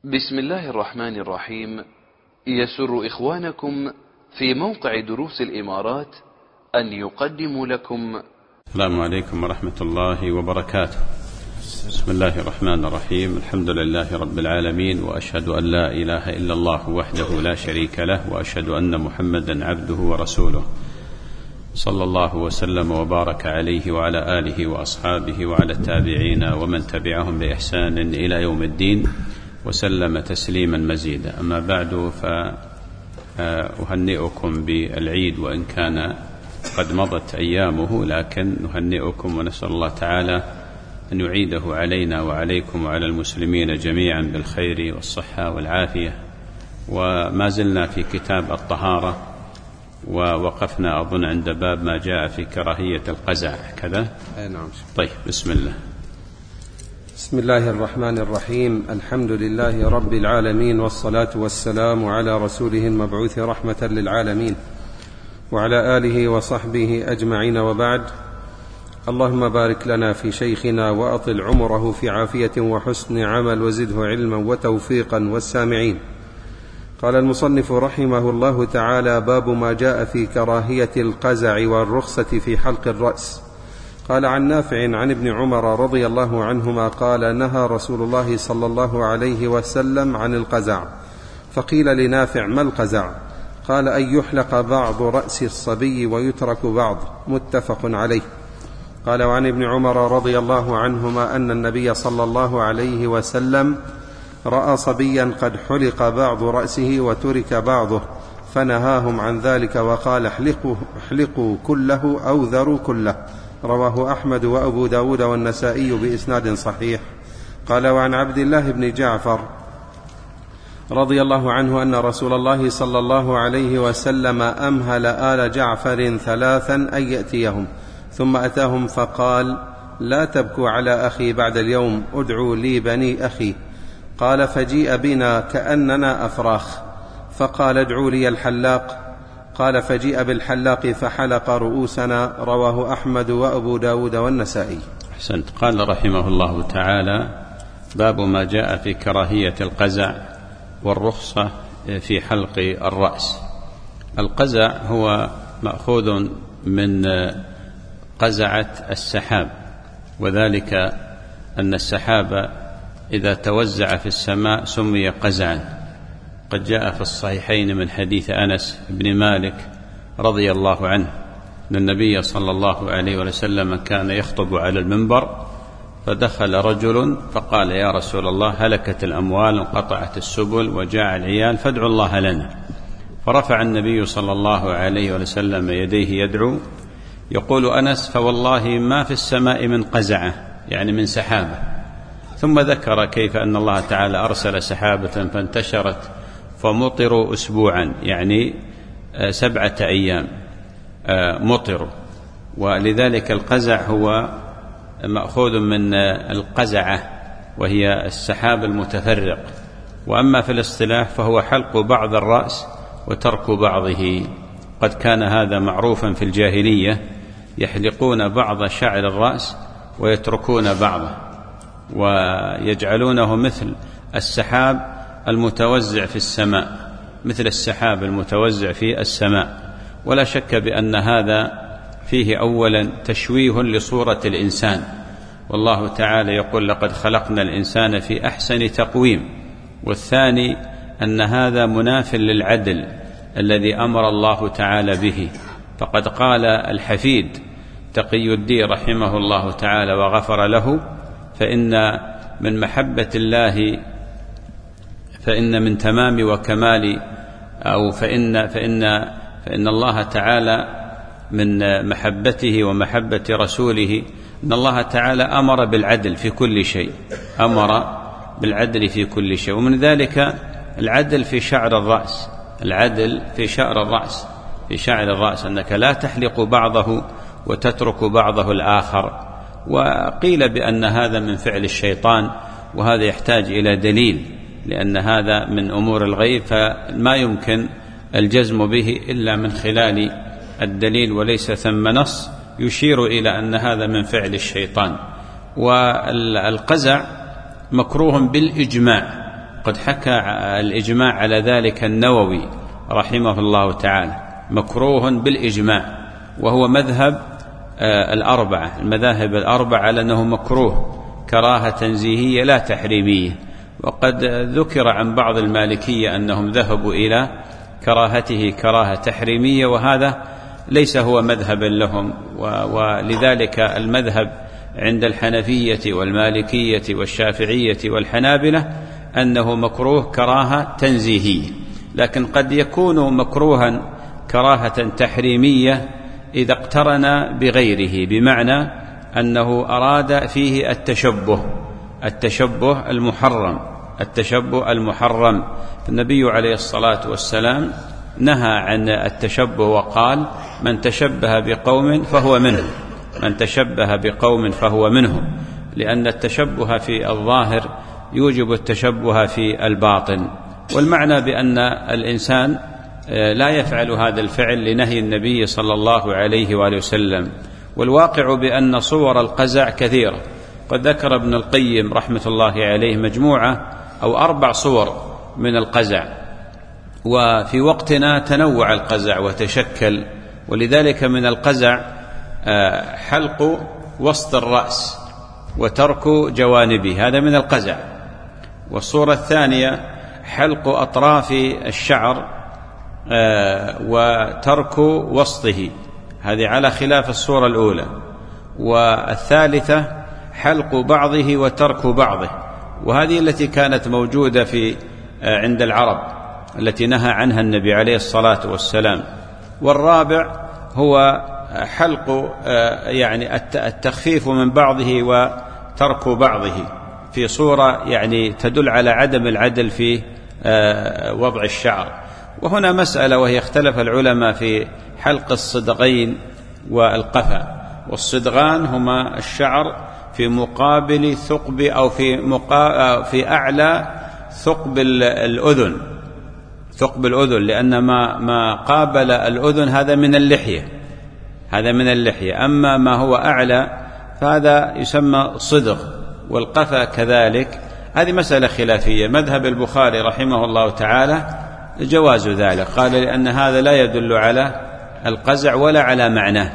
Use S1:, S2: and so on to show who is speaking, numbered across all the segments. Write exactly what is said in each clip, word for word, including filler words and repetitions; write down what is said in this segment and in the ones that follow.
S1: بسم الله الرحمن الرحيم. يسر إخوانكم في موقع دروس الإمارات أن يقدموا لكم.
S2: السلام عليكم ورحمة الله وبركاته. بسم الله الرحمن الرحيم. الحمد لله رب العالمين، وأشهد أن لا إله إلا الله وحده لا شريك له، وأشهد أن محمدا عبده ورسوله، صلى الله وسلم وبارك عليه وعلى آله وأصحابه وعلى التابعين ومن تبعهم بإحسان إلى يوم الدين، وسلم تسليما مزيدا. أما بعد، فأهنئكم بالعيد، وإن كان قد مضت أيامه، لكن نهنئكم ونسأل الله تعالى أن يعيده علينا وعليكم وعلى المسلمين جميعا بالخير والصحة والعافية. وما زلنا في كتاب الطهارة، ووقفنا أظن عند باب ما جاء في كراهية القزع، كذا؟
S3: نعم.
S2: طيب، بسم الله.
S3: بسم الله الرحمن الرحيم. الحمد لله رب العالمين، والصلاة والسلام على رسوله المبعوث رحمة للعالمين، وعلى آله وصحبه أجمعين، وبعد. اللهم بارك لنا في شيخنا وأطل عمره في عافية وحسن عمل، وزده علما وتوفيقا والسامعين. قال المصنف رحمه الله تعالى: باب ما جاء في كراهية القزع والرخصة في حلق الرأس. قال: عن نافع عن ابن عمر رضي الله عنهما قال: نهى رسول الله صلى الله عليه وسلم عن القزع. فقيل لنافع: ما القزع؟ قال: أن يحلق بعض رأس الصبي ويترك بعض. متفق عليه. قال: وعن ابن عمر رضي الله عنهما أن النبي صلى الله عليه وسلم رأى صبيا قد حلق بعض رأسه وترك بعضه، فنهاهم عن ذلك وقال: احلقوا, احلقوا كله أو ذروا كله. رواه أحمد وأبو داود والنسائي بإسناد صحيح. قال: وعن عبد الله بن جعفر رضي الله عنه أن رسول الله صلى الله عليه وسلم أمهل آل جعفر ثلاثا أن يأتيهم، ثم أتاهم فقال: لا تبكوا على أخي بعد اليوم، ادعوا لي بني أخي. قال: فجيء بنا كأننا أفراخ، فقال: ادعوا لي الحلاق. قال: فجيء بالحلاق فحلق رؤوسنا. رواه أحمد وأبو داود والنسائي.
S2: أحسنت. قال رحمه الله تعالى: باب ما جاء في كراهية القزع والرخصة في حلق الرأس. القزع هو مأخوذ من قزعة السحاب، وذلك أن السحاب إذا توزع في السماء سمي قزعا. قد جاء في الصحيحين من حديث أنس بن مالك رضي الله عنه أن النبي صلى الله عليه وسلم كان يخطب على المنبر، فدخل رجل فقال: يا رسول الله، هلكت الأموال وانقطعت السبل وجاع العيال، فادعوا الله لنا. فرفع النبي صلى الله عليه وسلم يديه يدعو. يقول أنس: فوالله ما في السماء من قزعة، يعني من سحابة. ثم ذكر كيف أن الله تعالى أرسل سحابة فانتشرت فمطروا أسبوعا، يعني سبعة أيام مطروا. ولذلك القزع هو مأخوذ من القزعة، وهي السحاب المتفرق. وأما في الاصطلاح فهو حلق بعض الرأس وترك بعضه. قد كان هذا معروفا في الجاهلية، يحلقون بعض شعر الرأس ويتركون بعضه، ويجعلونه مثل السحاب المتوزع في السماء، مثل السحاب المتوزع في السماء. ولا شك بأن هذا فيه أولا تشويه لصورة الإنسان، والله تعالى يقول: لقد خلقنا الإنسان في أحسن تقويم. والثاني أن هذا مناف للعدل الذي أمر الله تعالى به. فقد قال الحفيد تقي الدين رحمه الله تعالى وغفر له: فإن من محبة الله، فإن من تمام وكمال، أو فإن فإن فإن الله تعالى من محبته ومحبة رسوله أن الله تعالى أمر بالعدل في كل شيء، أمر بالعدل في كل شيء. ومن ذلك العدل في شعر الرأس، العدل في شعر الرأس في شعر الرأس أنك لا تحلق بعضه وتترك بعضه الآخر. وقيل بأن هذا من فعل الشيطان، وهذا يحتاج إلى دليل، لأن هذا من أمور الغيب، فما يمكن الجزم به إلا من خلال الدليل، وليس ثم نص يشير إلى أن هذا من فعل الشيطان. والقزع مكروه بالإجماع، قد حكى الإجماع على ذلك النووي رحمه الله تعالى، مكروه بالإجماع، وهو مذهب الأربعة، المذاهب الأربعة على أنه مكروه كراهة تنزيهية لا تحريمية. وقد ذكر عن بعض المالكية أنهم ذهبوا إلى كراهته كراهة تحريمية، وهذا ليس هو مذهبا لهم، ولذلك المذهب عند الحنفية والمالكية والشافعية والحنابلة أنه مكروه كراهة تنزيهية، لكن قد يكون مكروها كراهة تحريمية إذا اقترن بغيره، بمعنى أنه أراد فيه التشبه التشبه المحرم التشبه المحرم النبي عليه الصلاة والسلام نهى عن التشبه وقال: من تشبه بقوم فهو منهم من تشبه بقوم فهو منهم، لأن التشبه في الظاهر يوجب التشبه في الباطن. والمعنى بأن الإنسان لا يفعل هذا الفعل لنهي النبي صلى الله عليه وآله وسلم. والواقع بأن صور القزع كثيرة، قد ذكر ابن القيم رحمة الله عليه مجموعة أو أربع صور من القزع، وفي وقتنا تنوع القزع وتشكل، ولذلك من القزع حلق وسط الرأس وترك جوانبه، هذا من القزع. والصورة الثانية حلق أطراف الشعر وترك وسطه، هذه على خلاف الصورة الأولى. والثالثة حلق بعضه وترك بعضه، وهذه التي كانت موجودة في عند العرب التي نهى عنها النبي عليه الصلاة والسلام. والرابع هو حلق يعني التخفيف من بعضه وترك بعضه في صورة يعني تدل على عدم العدل في وضع الشعر. وهنا مسألة، وهي اختلف العلماء في حلق الصدغين والقفا. والصدغان هما الشعر في مقابل ثقب أو في, مقا... في أعلى ثقب الأذن ثقب الأذن لأن ما, ما قابل الأذن هذا من اللحية هذا من اللحية أما ما هو أعلى فهذا يسمى صدغ. والقفا كذلك. هذه مسألة خلافية. مذهب البخاري رحمه الله تعالى جواز ذلك، قال لأن هذا لا يدل على القزع ولا على معناه.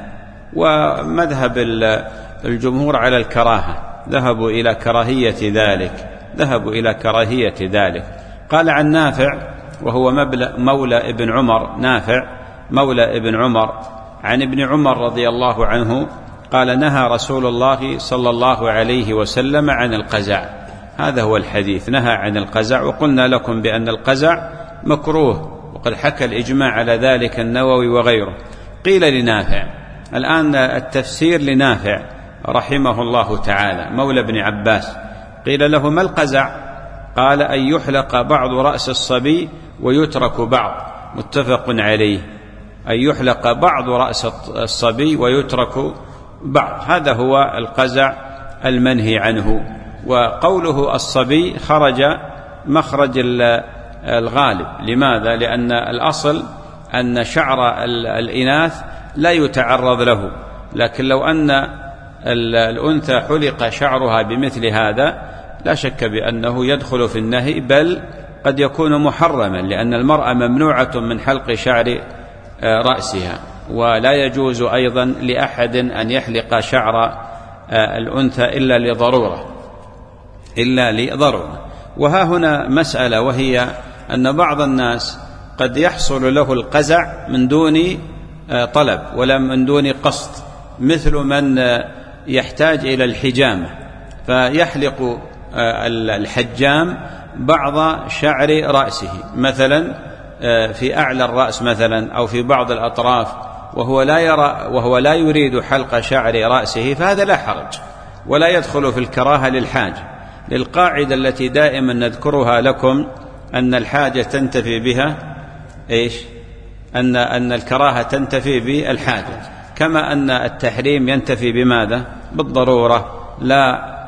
S2: ومذهب الجمهور على الكراهة، ذهبوا إلى كراهية ذلك ذهبوا إلى كراهية ذلك. قال عن نافع وهو مولى ابن عمر نافع مولى ابن عمر عن ابن عمر رضي الله عنه قال: نهى رسول الله صلى الله عليه وسلم عن القزع. هذا هو الحديث، نهى عن القزع. وقلنا لكم بأن القزع مكروه، وقد حكى الإجماع على ذلك النووي وغيره. قيل لنافع، الآن التفسير لنافع رحمه الله تعالى مولى ابن عباس، قيل له: ما القزع؟ قال: أن يحلق بعض رأس الصبي ويترك بعض. متفق عليه. أن يحلق بعض رأس الصبي ويترك بعض، هذا هو القزع المنهي عنه. وقوله الصبي خرج مخرج الغالب. لماذا؟ لأن الأصل أن شعر الإناث لا يتعرض له، لكن لو أن الأنثى حلق شعرها بمثل هذا لا شك بأنه يدخل في النهي، بل قد يكون محرما، لأن المرأة ممنوعة من حلق شعر رأسها، ولا يجوز أيضا لأحد أن يحلق شعر الأنثى إلا لضرورة إلا لضرورة. وها هنا مسألة، وهي أن بعض الناس قد يحصل له القزع من دون طلب ولا من دون قصد، مثل من يحتاج إلى الحجامة فيحلق الحجام بعض شعر رأسه مثلا في أعلى الرأس مثلا أو في بعض الأطراف، وهو لا يرى وهو لا يريد حلق شعر رأسه، فهذا لا حرج ولا يدخل في الكراهة للحاجة، للقاعدة التي دائما نذكرها لكم أن الحاجة تنتفي بها إيش؟ أن أن الكراهة تنتفي بالحاجة، كما أن التحريم ينتفي بماذا؟ بالضرورة. لا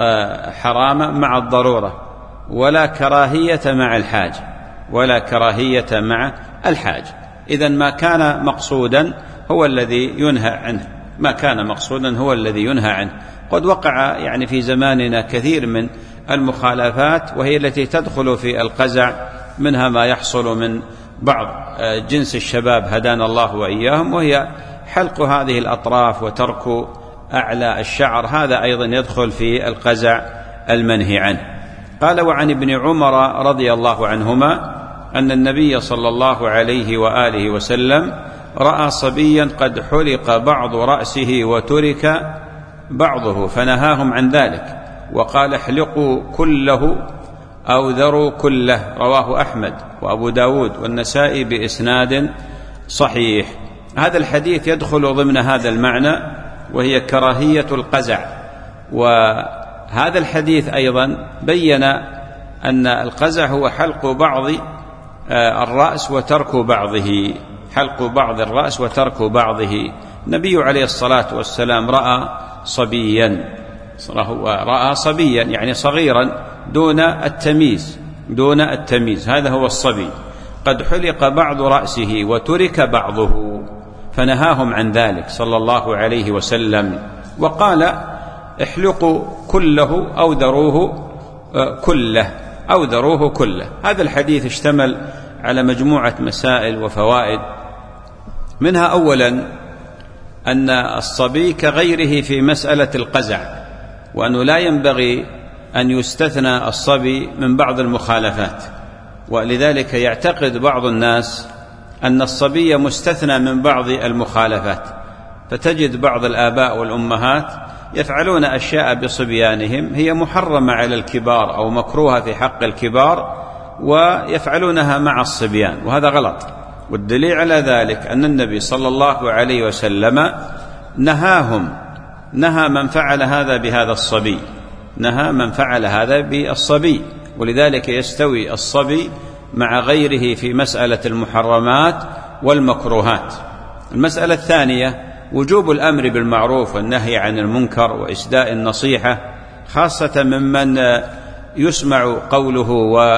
S2: حرام مع الضرورة، ولا كراهية مع الحاجة ولا كراهية مع الحاجة. إذن ما كان مقصودا هو الذي ينهى عنه ما كان مقصودا هو الذي ينهى عنه. قد وقع يعني في زماننا كثير من المخالفات، وهي التي تدخل في القزع، منها ما يحصل من بعض جنس الشباب هدانا الله وإياهم، وهي حلق هذه الأطراف وترك أعلى الشعر، هذا أيضا يدخل في القزع المنهي عنه. قال: وعن ابن عمر رضي الله عنهما أن النبي صلى الله عليه وآله وسلم رأى صبيا قد حلق بعض رأسه وترك بعضه فنهاهم عن ذلك، وقال: احلقوا كله أو ذروا كله. رواه أحمد وأبو داود والنسائي بإسناد صحيح. هذا الحديث يدخل ضمن هذا المعنى، وهي كراهية القزع. وهذا الحديث أيضا بين أن القزع هو حلق بعض الرأس وترك بعضه، حلق بعض الرأس وترك بعضه. النبي عليه الصلاة والسلام رأى صبيا رأى صبيا يعني صغيرا دون التمييز دون التمييز هذا هو الصبي، قد حلق بعض رأسه وترك بعضه فنهاهم عن ذلك صلى الله عليه وسلم، وقال: احلقوا كله أو ذروه كله أو ذروه كله. هذا الحديث اشتمل على مجموعة مسائل وفوائد، منها أولا أن الصبي كغيره في مسألة القزع، وأنه لا ينبغي أن يستثنى الصبي من بعض المخالفات، ولذلك يعتقد بعض الناس أن الصبي مستثنى من بعض المخالفات، فتجد بعض الآباء والأمهات يفعلون أشياء بصبيانهم هي محرمة على الكبار أو مكروهة في حق الكبار، ويفعلونها مع الصبيان، وهذا غلط. والدليل على ذلك أن النبي صلى الله عليه وسلم نهاهم نهى من فعل هذا بهذا الصبي نهى من فعل هذا بالصبي، ولذلك يستوي الصبي مع غيره في مسألة المحرمات والمكروهات. المسألة الثانية وجوب الأمر بالمعروف والنهي عن المنكر وإسداء النصيحة، خاصة ممن يسمع قوله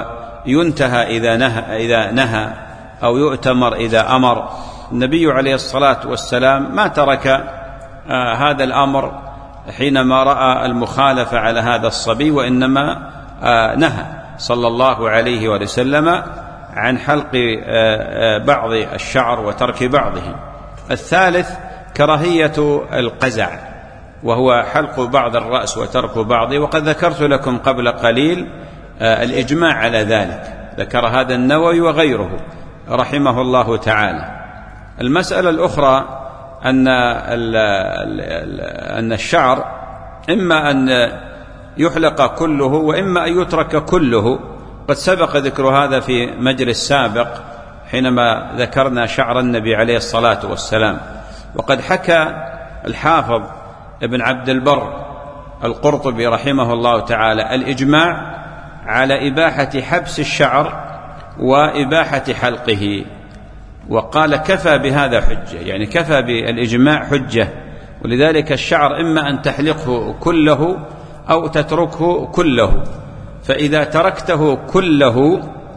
S2: وينتهى إذا نهى, إذا نهى أو يؤتمر إذا أمر. النبي عليه الصلاة والسلام ما ترك آه هذا الأمر حينما رأى المخالفة على هذا الصبي، وإنما آه نهى صلى الله عليه وسلم عن حلق آه آه بعض الشعر وترك بعضه. الثالث كراهية القزع، وهو حلق بعض الرأس وترك بعضه، وقد ذكرت لكم قبل قليل آه الإجماع على ذلك، ذكر هذا النووي وغيره رحمه الله تعالى. المسألة الأخرى أن أن الشعر إما أن يحلق كله وإما أن يترك كله، قد سبق ذكر هذا في مجلس سابق حينما ذكرنا شعر النبي عليه الصلاة والسلام. وقد حكى الحافظ ابن عبد البر القرطبي رحمه الله تعالى الإجماع على إباحة حبس الشعر وإباحة حلقه، وقال كفى بهذا حجة، يعني كفى بالإجماع حجة. ولذلك الشعر إما أن تحلقه كله أو تتركه كله، فإذا تركته كله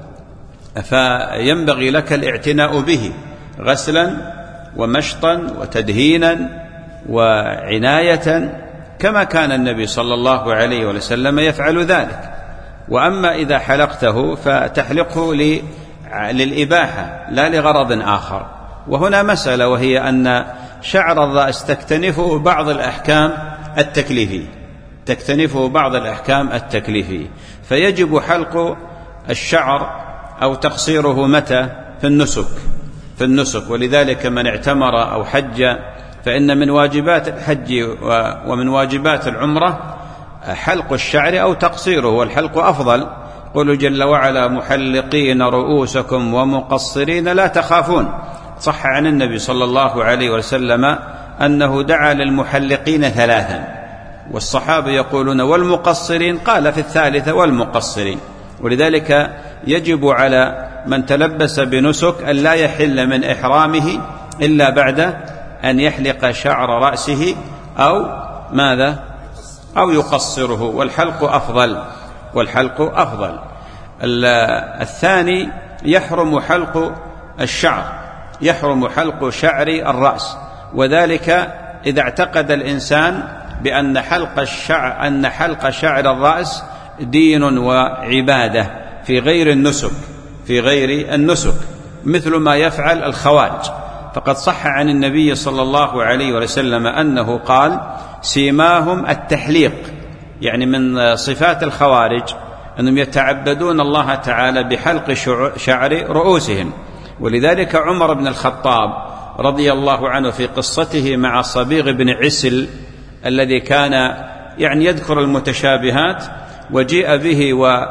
S2: فينبغي لك الاعتناء به غسلا ومشطا وتدهينا وعناية، كما كان النبي صلى الله عليه وسلم يفعل ذلك. وأما إذا حلقته فتحلقه للإباحة لا لغرض آخر. وهنا مسألة، وهي أن شعر الرأس تكتنفه بعض الأحكام التكليفية تكتنفه بعض الأحكام التكليفية فيجب حلق الشعر أو تقصيره متى؟ في النسك في النسك ولذلك من اعتمر أو حج فإن من واجبات الحج ومن واجبات العمرة حلق الشعر أو تقصيره، والحلق أفضل. قل جل وعلا محلقين رؤوسكم ومقصرين لا تخافون. صح عن النبي صلى الله عليه وسلم أنه دعا للمحلقين ثلاثا، والصحابة يقولون والمقصرين، قال في الثالثة والمقصرين. ولذلك يجب على من تلبس بنسك أن لا يحل من إحرامه إلا بعد أن يحلق شعر رأسه أو ماذا أو يقصره، والحلق أفضل والحلق أفضل. الثاني يحرم حلق الشعر يحرم حلق شعر الرأس، وذلك إذا اعتقد الإنسان بأن حلق الشعر أن حلق شعر الرأس دين وعبادة في غير النسك في غير النسك مثل ما يفعل الخوارج. فقد صح عن النبي صلى الله عليه وسلم أنه قال: سيماهم التحليق، يعني من صفات الخوارج أنهم يتعبدون الله تعالى بحلق شعر رؤوسهم. ولذلك عمر بن الخطاب رضي الله عنه في قصته مع صبيغ بن عسل الذي كان يعني يذكر المتشابهات، وجيء به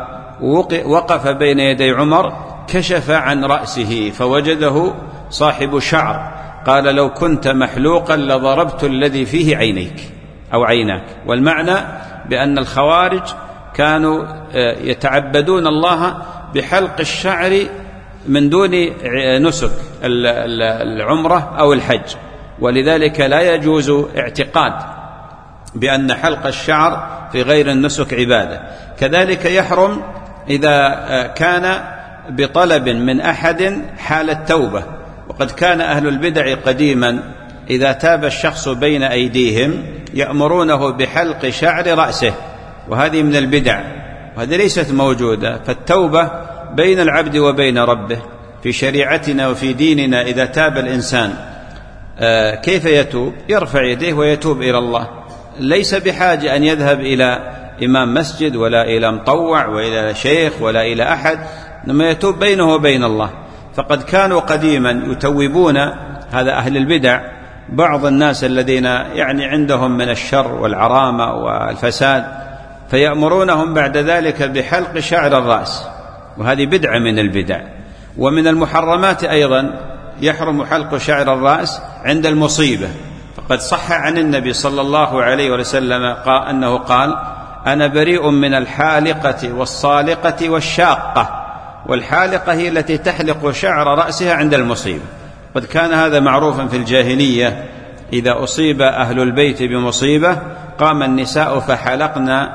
S2: ووقف بين يدي عمر، كشف عن رأسه فوجده صاحب شعر، قال: لو كنت محلوقا لضربت الذي فيه عينيك أو عيناك. والمعنى بأن الخوارج كانوا يتعبدون الله بحلق الشعر من دون نسك العمرة أو الحج، ولذلك لا يجوز اعتقاد بأن حلق الشعر في غير النسك عبادة. كذلك يحرم إذا كان بطلب من أحد حال التوبة، وقد كان أهل البدع قديما إذا تاب الشخص بين أيديهم يأمرونه بحلق شعر رأسه، وهذه من البدع وهذه ليست موجودة. فالتوبة بين العبد وبين ربه في شريعتنا وفي ديننا. إذا تاب الإنسان كيف يتوب؟ يرفع يديه ويتوب إلى الله، ليس بحاجة أن يذهب إلى إمام مسجد ولا إلى مطوع وإلى شيخ ولا إلى أحد، إنما يتوب بينه وبين الله. فقد كانوا قديما يتوبون، هذا أهل البدع، بعض الناس الذين يعني عندهم من الشر والعرامة والفساد، فيأمرونهم بعد ذلك بحلق شعر الرأس، وهذه بدعة من البدع. ومن المحرمات أيضا يحرم حلق شعر الرأس عند المصيبة. فقد صح عن النبي صلى الله عليه وسلم قال أنه قال: أنا بريء من الحالقة والصالقة والشاقة. والحالقة هي التي تحلق شعر رأسها عند المصيبة. قد كان هذا معروفا في الجاهلية، إذا أصيب أهل البيت بمصيبة قام النساء فحلقن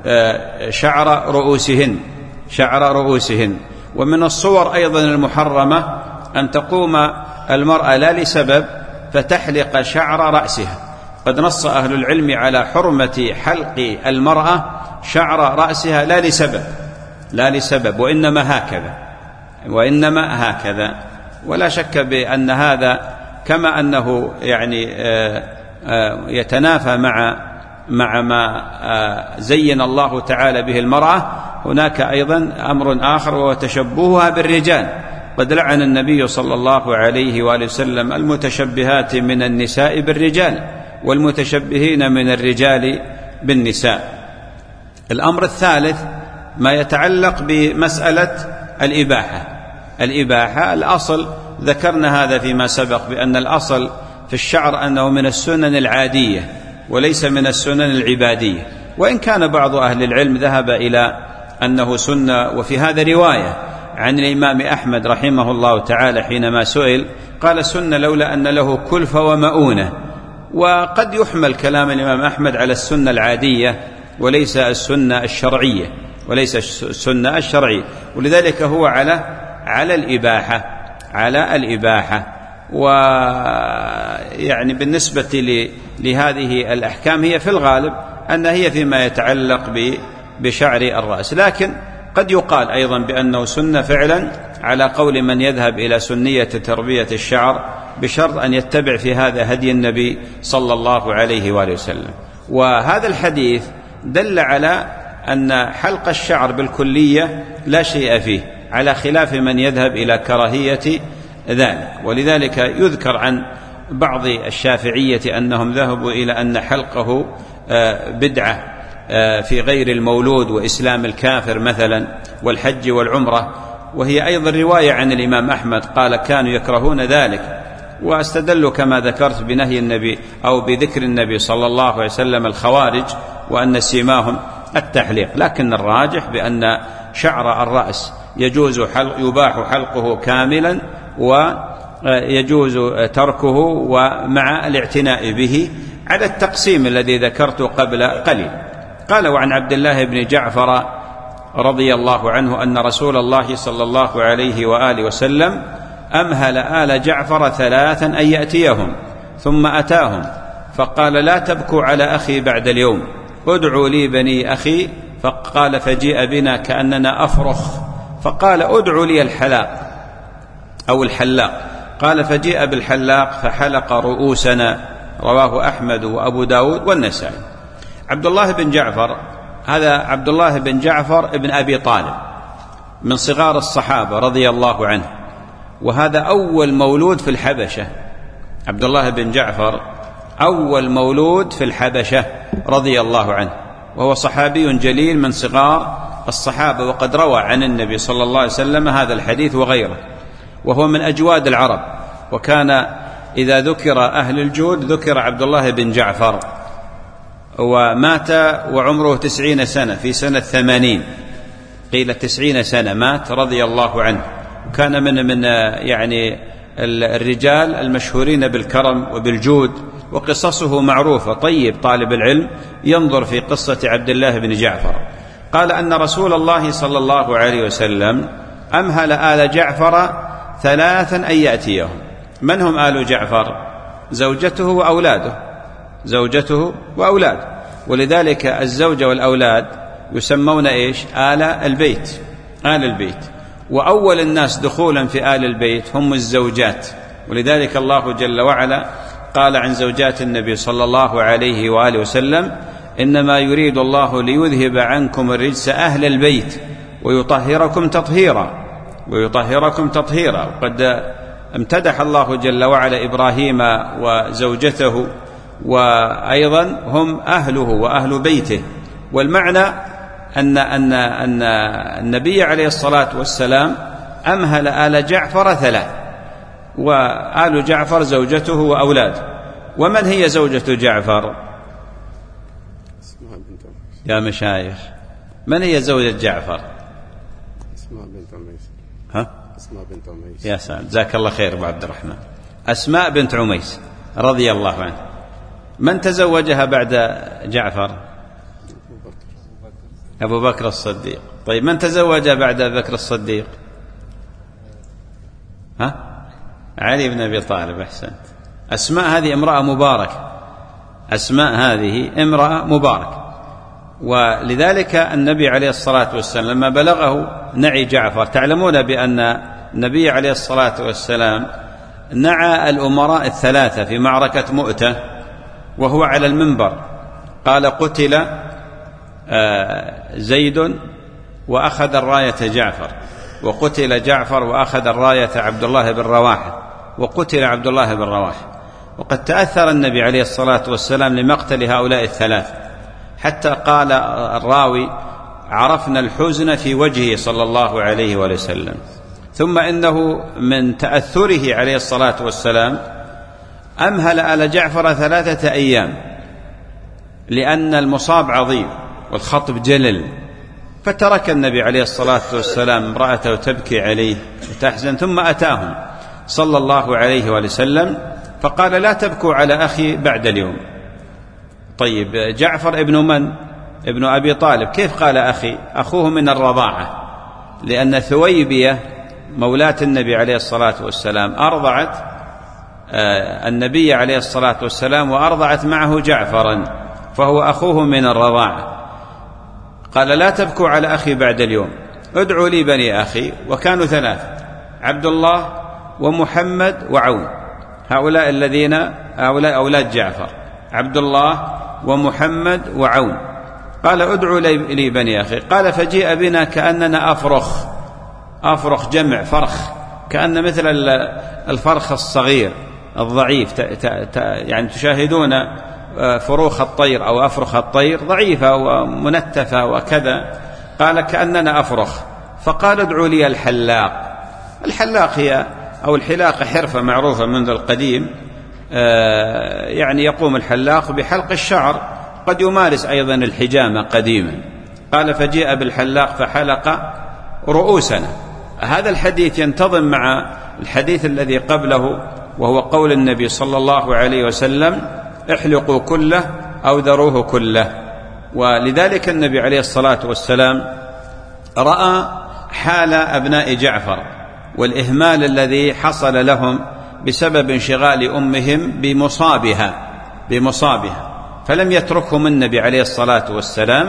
S2: شعر رؤوسهن شعر رؤوسهن. ومن الصور أيضا المحرمة أن تقوم المرأة لا لسبب فتحلق شعر رأسها. قد نص أهل العلم على حرمة حلق المرأة شعر رأسها لا لسبب لا لسبب وإنما هكذا وإنما هكذا ولا شك بأن هذا كما أنه يعني يتنافى مع مع ما زين الله تعالى به المرأة، هناك أيضا أمر آخر وهو تشبهها بالرجال. قد لعن النبي صلى الله عليه وآله وسلم المتشبهات من النساء بالرجال والمتشبهين من الرجال بالنساء. الأمر الثالث ما يتعلق بمسألة الإباحة. الإباحة الأصل ذكرنا هذا فيما سبق بأن الأصل في الشعر أنه من السنن العادية وليس من السنن العبادية، وإن كان بعض أهل العلم ذهب إلى أنه سنة. وفي هذا رواية عن الإمام أحمد رحمه الله تعالى حينما سئل قال: سنة لولا أن له كلفة ومؤونة. وقد يحمل كلام الإمام أحمد على السنة العادية وليس السنة الشرعية وليس السنة الشرعية ولذلك هو على على الإباحة على الإباحة. ويعني بالنسبة لهذه الأحكام هي في الغالب أن هي فيما يتعلق بشعر الرأس، لكن قد يقال أيضا بأنه سنة فعلا على قول من يذهب إلى سنية تربية الشعر بشرط أن يتبع في هذا هدي النبي صلى الله عليه وآله وسلم. وهذا الحديث دل على أن حلق الشعر بالكلية لا شيء فيه، على خلاف من يذهب إلى كراهية ذلك. ولذلك يذكر عن بعض الشافعية أنهم ذهبوا إلى أن حلقه بدعة في غير المولود وإسلام الكافر مثلا والحج والعمرة، وهي أيضا رواية عن الإمام أحمد قال كانوا يكرهون ذلك، واستدلوا كما ذكرت بنهي النبي أو بذكر النبي صلى الله عليه وسلم الخوارج وأن سيماهم التحليق. لكن الراجح بأن شعر الرأس يجوز حلق يباح حلقه كاملا ويجوز تركه ومع الاعتناء به على التقسيم الذي ذكرته قبل قليل. قال: وعن عبد الله بن جعفر رضي الله عنه أن رسول الله صلى الله عليه وآله وسلم أمهل آل جعفر ثلاثا أن يأتيهم ثم أتاهم فقال: لا تبكوا على أخي بعد اليوم، ادعوا لي بني أخي فقال فجيء بنا كأننا أفرخ، فقال ادعوا لي الحلاق أو الحلاق، قال فجيء بالحلاق فحلق رؤوسنا، رواه أحمد وأبو داود والنسائي. عبد الله بن جعفر، هذا عبد الله بن جعفر ابن أبي طالب من صغار الصحابة رضي الله عنه، وهذا أول مولود في الحبشة. عبد الله بن جعفر أول مولود في الحبشة رضي الله عنه، وهو صحابي جليل من صغار الصحابة، وقد روى عن النبي صلى الله عليه وسلم هذا الحديث وغيره، وهو من أجواد العرب، وكان إذا ذكر أهل الجود ذكر عبد الله بن جعفر، ومات وعمره تسعين سنة في سنة ثمانين، قيل تسعين سنة مات رضي الله عنه، وكان من من يعني الرجال المشهورين بالكرم وبالجود، وقصصه معروفة. طيب طالب العلم ينظر في قصة عبد الله بن جعفر. قال أن رسول الله صلى الله عليه وسلم أمهل آل جعفر ثلاثا أن يأتيهم. من هم آل جعفر؟ زوجته وأولاده، زوجته وأولاده، ولذلك الزوجة والأولاد يسمون إيش؟ آل البيت، آل البيت. وأول الناس دخولا في آل البيت هم الزوجات، ولذلك الله جل وعلا قال عن زوجات النبي صلى الله عليه وآله وسلم إنما يريد الله ليذهب عنكم الرجس أهل البيت ويطهركم تطهيرا، ويطهركم تطهيرا. وقد امتدح الله جل وعلا إبراهيم وزوجته، وأيضا هم أهله وأهل بيته. والمعنى أن, أن, أن النبي عليه الصلاة والسلام أمهل آل جعفر ثلاث، وآل جعفر زوجته وأولاده. ومن هي زوجة جعفر؟ يا مشايخ، من هي زوجة جعفر؟
S3: أسماء بنت عميس.
S2: ها؟
S3: أسماء بنت عميس.
S2: يا سلام، جزاك الله خير أبو عبد الرحمن. أسماء بنت عميس رضي الله عنه. من تزوجها بعد جعفر؟ أبو بكر الصديق. طيب من تزوج بعد أبي بكر الصديق؟ ها؟ علي بن أبي طالب. أحسنت. أسماء هذه امرأة مباركة، أسماء هذه امرأة مباركة. ولذلك النبي عليه الصلاة والسلام لما بلغه نعي جعفر، تعلمون بأن النبي عليه الصلاة والسلام نعى الأمراء الثلاثة في معركة مؤتة وهو على المنبر، قال قتل زيد وأخذ الراية جعفر، وقتل جعفر وأخذ الراية عبد الله بن رواحة، وقتل عبد الله بن رواحة. وقد تأثر النبي عليه الصلاة والسلام لمقتل هؤلاء الثلاثة، حتى قال الراوي عرفنا الحزن في وجهه صلى الله عليه وسلم. ثم إنه من تأثره عليه الصلاة والسلام أمهل آل جعفر ثلاثة أيام، لأن المصاب عظيم والخطب جلل، فترك النبي عليه الصلاة والسلام امرأته تبكي عليه وتحزن، ثم أتاهم صلى الله عليه وسلم فقال لا تبكوا على أخي بعد اليوم. طيب جعفر ابن من؟ ابن أبي طالب، كيف قال أخي؟ أخوه من الرضاعة، لأن ثويبية مولاة النبي عليه الصلاة والسلام أرضعت النبي عليه الصلاة والسلام وأرضعت معه جعفرا، فهو أخوه من الرضاعة. قال لا تبكوا على أخي بعد اليوم، ادعوا لي بني أخي. وكانوا ثلاثة، عبد الله ومحمد وعون، هؤلاء الذين هؤلاء أولاد جعفر، عبد الله ومحمد وعون. قال ادعوا لي بني أخي. قال فجيء بنا كأننا أفرخ، أفرخ جمع فرخ، كأن مثل الفرخ الصغير الضعيف، يعني تشاهدون فروخ الطير أو أفرخ الطير ضعيفة ومنتفة وكذا. قال كأننا أفرخ. فقال ادعوا لي الحلاق. الحلاق هي أو الحلاقة حرفة معروفة منذ القديم، يعني يقوم الحلاق بحلق الشعر، قد يمارس أيضا الحجامة قديما. قال فجيء بالحلاق فحلق رؤوسنا. هذا الحديث ينتظم مع الحديث الذي قبله، وهو قول النبي صلى الله عليه وسلم احلقوا كله أو ذروه كله. ولذلك النبي عليه الصلاة والسلام رأى حال أبناء جعفر والإهمال الذي حصل لهم بسبب انشغال أمهم بمصابها بمصابها فلم يتركهم النبي عليه الصلاة والسلام،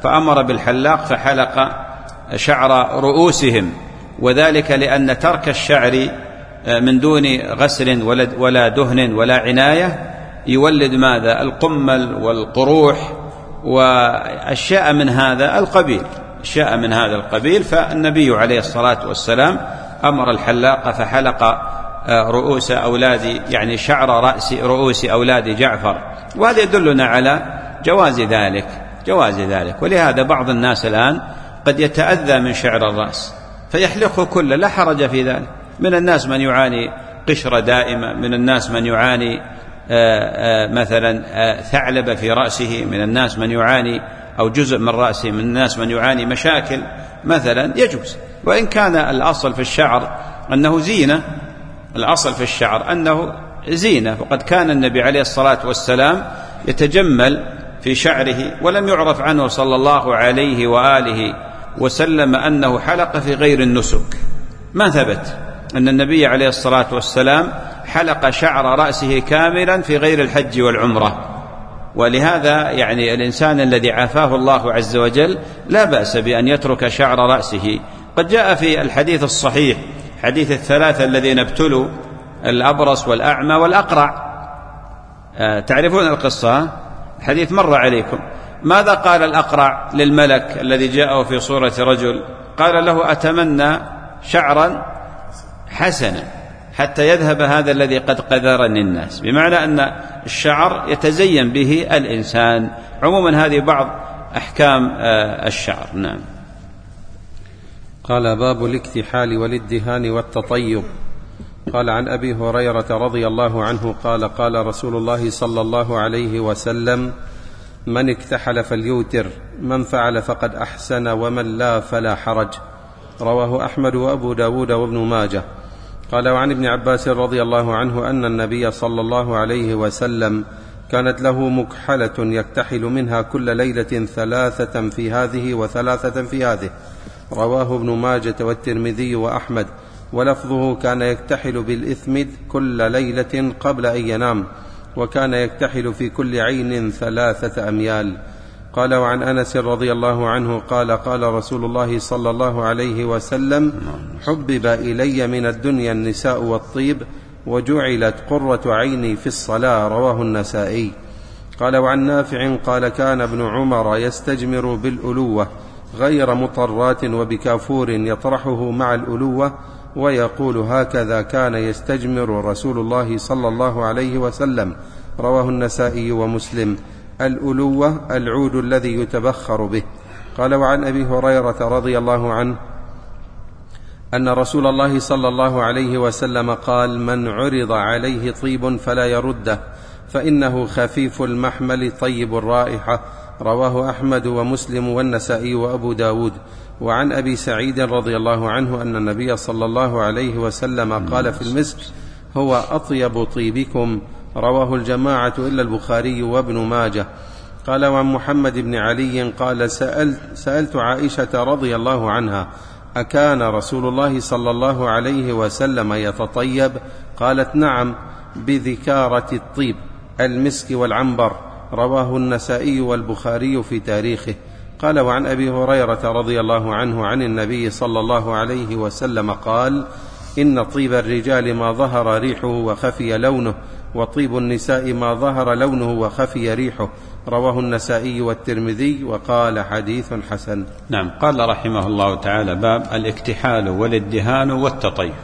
S2: فأمر بالحلاق فحلق شعر رؤوسهم، وذلك لأن ترك الشعر من دون غسل ولا دهن ولا عناية يولد ماذا؟ القمل والقروح وأشياء من هذا القبيل أشياء من هذا القبيل فالنبي عليه الصلاة والسلام أمر الحلاق فحلق رؤوس أولاد يعني شعر رأس رؤوس أولاد جعفر، وهذا يدلنا على جواز ذلك جواز ذلك ولهذا بعض الناس الآن قد يتأذى من شعر الرأس فيحلقه كله، لا حرج في ذلك. من الناس من يعاني قشرة دائمة، من الناس من يعاني آآ آآ مثلا آآ ثعلبة في رأسه، من الناس من يعاني أو جزء من رأسه، من الناس من يعاني مشاكل مثلا، يجوز. وإن كان الأصل في الشعر أنه زينة الأصل في الشعر أنه زينة، فقد كان النبي عليه الصلاة والسلام يتجمل في شعره، ولم يعرف عنه صلى الله عليه وآله وسلم أنه حلق في غير النسك، ما ثبت أن النبي عليه الصلاة والسلام حلق شعر رأسه كاملا في غير الحج والعمرة. ولهذا يعني الإنسان الذي عافاه الله عز وجل لا بأس بأن يترك شعر رأسه. قد جاء في الحديث الصحيح حديث الثلاثة الذين ابتلوا، الأبرص والأعمى والأقرع، آه تعرفون القصة، الحديث مر عليكم. ماذا قال الأقرع للملك الذي جاءه في صورة رجل؟ قال له: أتمنى شعرا حسنا حتى يذهب هذا الذي قد قذرني الناس، بمعنى أن الشعر يتزين به الإنسان. عموما هذه بعض أحكام آه الشعر. نعم.
S3: قال: باب الاكتحال والادهان والتطيب. قال: عن أبي هريرة رضي الله عنه قال: قال رسول الله صلى الله عليه وسلم: من اكتحل فليوتر، من فعل فقد أحسن، ومن لا فلا حرج. رواه أحمد وأبو داود وابن ماجه. قال: وعن ابن عباس رضي الله عنه أن النبي صلى الله عليه وسلم كانت له مكحلة يكتحل منها كل ليلة ثلاثة في هذه وثلاثة في هذه. رواه ابن ماجة والترمذي وأحمد، ولفظه: كان يكتحل بالإثمد كل ليلة قبل أن ينام، وكان يكتحل في كل عين ثلاثة أميال. قال: وعن أنس رضي الله عنه قال: قال رسول الله صلى الله عليه وسلم: حبب إلي من الدنيا النساء والطيب، وجعلت قرة عيني في الصلاة. رواه النسائي. قال: وعن نافع قال: كان ابن عمر يستجمر بالألوة غير مطرات وبكافور يطرحه مع الألوة، ويقول: هكذا كان يستجمر رسول الله صلى الله عليه وسلم. رواه النسائي ومسلم. الألوة العود الذي يتبخر به. قال: وعن أبي هريرة رضي الله عنه أن رسول الله صلى الله عليه وسلم قال: من عرض عليه طيب فلا يرده، فإنه خفيف المحمل طيب الرائحة. رواه أحمد ومسلم والنسائي وأبو داود. وعن أبي سعيد رضي الله عنه أن النبي صلى الله عليه وسلم قال في المسك: هو أطيب طيبكم. رواه الجماعة إلا البخاري وابن ماجه. قال: وعن محمد بن علي قال: سألت, سألت عائشة رضي الله عنها: أكان رسول الله صلى الله عليه وسلم يتطيب؟ قالت: نعم، بذكارة الطيب المسك والعنبر. رواه النسائي والبخاري في تاريخه. قال: وعن أبي هريرة رضي الله عنه عن النبي صلى الله عليه وسلم قال: إن طيب الرجال ما ظهر ريحه وخفي لونه، وطيب النساء ما ظهر لونه وخفي ريحه. رواه النسائي والترمذي وقال: حديث حسن.
S2: نعم. قال رحمه الله تعالى: باب الاكتحال والادهان والتطيب.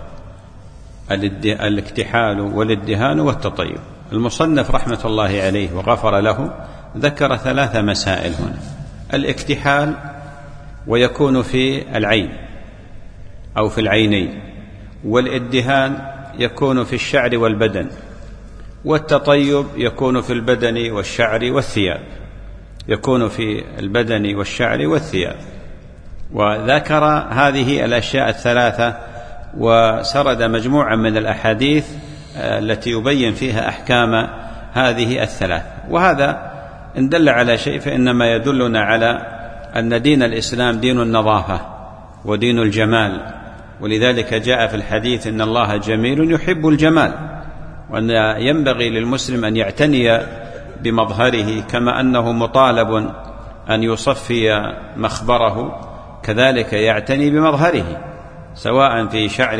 S2: الاكتحال والادهان والتطيب. المصنف رحمة الله عليه وغفر له ذكر ثلاث مسائل هنا. الاكتحال ويكون في العين أو في العينين، والادهان يكون في الشعر والبدن، والتطيب يكون في البدن والشعر والثياب. يكون في البدن والشعر والثياب. وذكر هذه الأشياء الثلاثة وسرد مجموعة من الأحاديث التي يبين فيها أحكام هذه الثلاث. وهذا إن دل على شيء فإنما يدلنا على أن دين الإسلام دين النظافة ودين الجمال، ولذلك جاء في الحديث: إن الله جميل يحب الجمال، وأن ينبغي للمسلم أن يعتني بمظهره، كما أنه مطالب أن يصفي مخبره كذلك يعتني بمظهره، سواء في شعر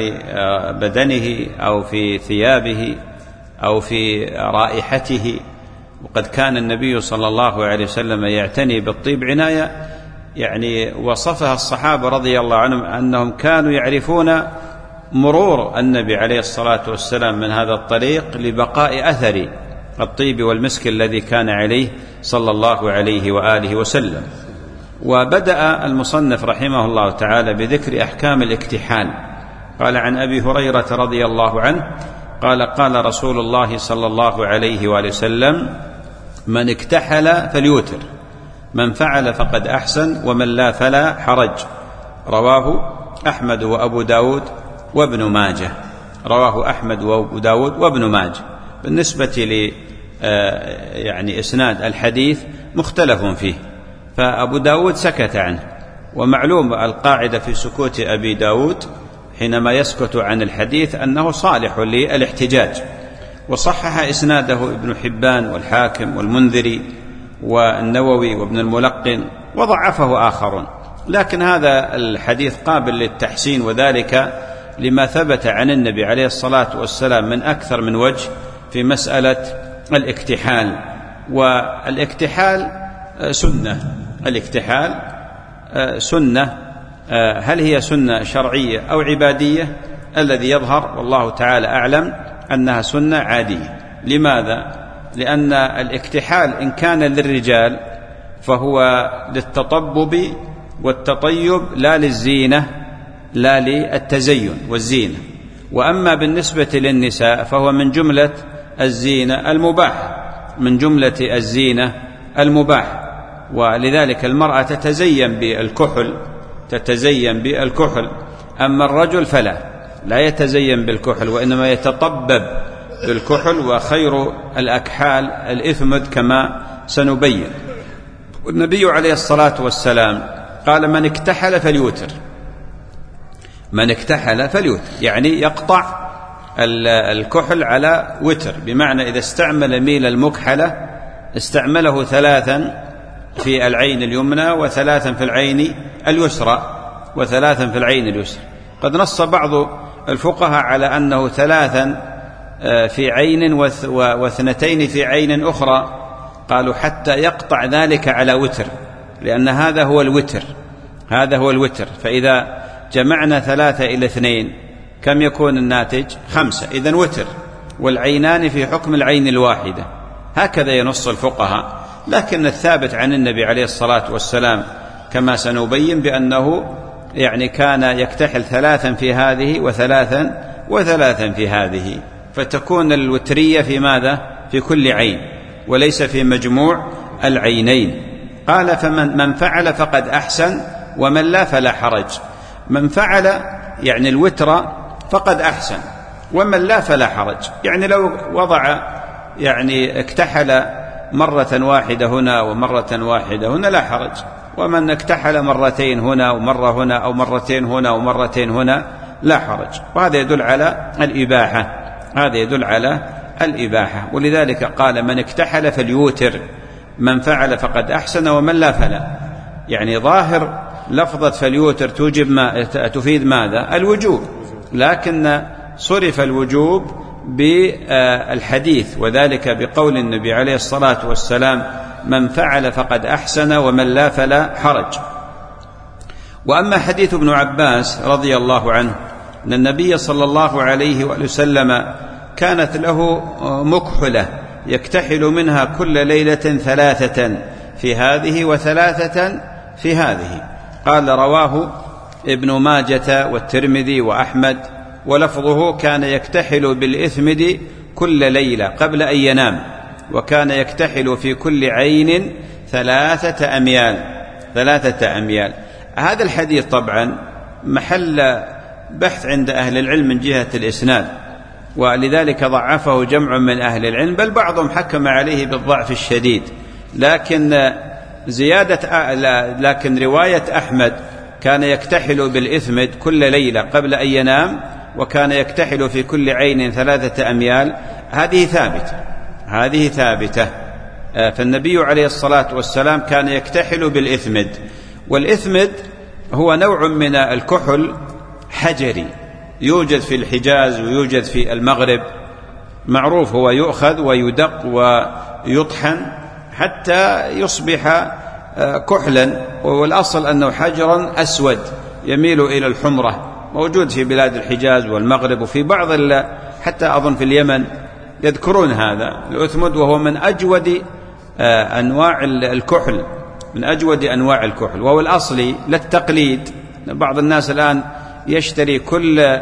S2: بدنه أو في ثيابه أو في رائحته. وقد كان النبي صلى الله عليه وسلم يعتني بالطيب عناية يعني وصفها الصحابة رضي الله عنهم أنهم كانوا يعرفون مرور النبي عليه الصلاة والسلام من هذا الطريق لبقاء أثر الطيب والمسك الذي كان عليه صلى الله عليه وآله وسلم. وبدأ المصنف رحمه الله تعالى بذكر أحكام الاكتحال. قال عن أبي هريرة رضي الله عنه قال قال رسول الله صلى الله عليه وآله وسلم: من اكتحل فليوتر، من فعل فقد أحسن، ومن لا فلا حرج. رواه أحمد وأبو داود وابن ماجه. رواه أحمد وأبو داود وابن ماجه. بالنسبة ل يعني إسناد الحديث مختلف فيه، فأبو داود سكت عنه، ومعلوم القاعدة في سكوت أبي داود حينما يسكت عن الحديث أنه صالح للاحتجاج. وصحح إسناده ابن حبان والحاكم والمنذري والنووي وابن الملقن، وضعفه آخرون، لكن هذا الحديث قابل للتحسين، وذلك لما ثبت عن النبي عليه الصلاة والسلام من أكثر من وجه في مسألة الاكتحال. والاكتحال سنة، الاكتحال سنة، هل هي سنة شرعية أو عبادية؟ الذي يظهر والله تعالى أعلم أنها سنة عادية. لماذا؟ لأن الاكتحال إن كان للرجال فهو للتطبب والتطيب لا للزينة، لا للتزين والزينة. وأما بالنسبة للنساء فهو من جملة الزينة المباح، من جملة الزينة المباح. ولذلك المرأة تتزين بالكحل، تتزين بالكحل، أما الرجل فلا لا يتزين بالكحل، وإنما يتطبب بالكحل، وخير الأكحال الإثمد كما سنبين. والنبي عليه الصلاة والسلام قال: من اكتحل فليوتر، من اكتحل فليوتر، يعني يقطع الكحل على وتر، بمعنى إذا استعمل ميل المكحلة استعمله ثلاثا في العين اليمنى وثلاثا في العين اليسرى، وثلاثا في العين اليسرى. قد نص بعض الفقهاء على أنه ثلاثا في عين واثنتين في عين أخرى، قالوا حتى يقطع ذلك على وتر، لأن هذا هو الوتر، هذا هو الوتر. فإذا جمعنا ثلاثة إلى اثنين كم يكون الناتج؟ خمسة، إذن وتر، والعينان في حكم العين الواحدة. هكذا ينص الفقهاء. لكن الثابت عن النبي عليه الصلاة والسلام كما سنبين بأنه يعني كان يكتحل ثلاثا في هذه وثلاثا وثلاثا في هذه، فتكون الوترية في ماذا؟ في كل عين، وليس في مجموع العينين. قال: فمن من فعل فقد أحسن، ومن لا فلا حرج. من فعل يعني الوتر فقد أحسن، ومن لا فلا حرج، يعني لو وضع يعني اكتحل مرة واحدة هنا ومرة واحدة هنا لا حرج، ومن اكتحل مرتين هنا ومرة هنا أو مرتين هنا ومرتين هنا لا حرج. وهذا يدل على الإباحة، هذا يدل على الإباحة. ولذلك قال: من اكتحل فليوتر، من فعل فقد أحسن، ومن لا فلا. يعني ظاهر لفظة فليوتر توجب ما تفيد ماذا؟ الوجوب، لكن صرف الوجوب بالحديث، وذلك بقول النبي عليه الصلاة والسلام: من فعل فقد أحسن، ومن لا فلا حرج. وأما حديث ابن عباس رضي الله عنه أن النبي صلى الله عليه وسلم كانت له مكحلة يكتحل منها كل ليلة ثلاثة في هذه وثلاثة في هذه. قال: رواه ابن ماجة والترمذي وأحمد، ولفظه: كان يكتحل بالإثمد كل ليلة قبل أن ينام، وكان يكتحل في كل عين ثلاثة أميال، ثلاثة أميال. هذا الحديث طبعا محل بحث عند أهل العلم من جهة الإسناد، ولذلك ضعفه جمع من أهل العلم، بل بعضهم حكم عليه بالضعف الشديد. لكن زيادة لكن رواية أحمد: كان يكتحل بالإثمد كل ليلة قبل أن ينام، وكان يكتحل في كل عين ثلاثة أميال، هذه ثابتة، هذه ثابتة، فالنبي عليه الصلاة والسلام كان يكتحل بالإثمد، والإثمد هو نوع من الكحل حجري يوجد في الحجاز ويوجد في المغرب، معروف، هو يؤخذ ويدق ويطحن حتى يصبح كحلا، والأصل أنه حجرا أسود يميل إلى الحمرة، موجود في بلاد الحجاز والمغرب، وفي بعض حتى أظن في اليمن يذكرون هذا الأثمد، وهو من أجود أنواع الكحل، من أجود أنواع الكحل، وهو الأصلي للتقليد. بعض الناس الآن يشتري كل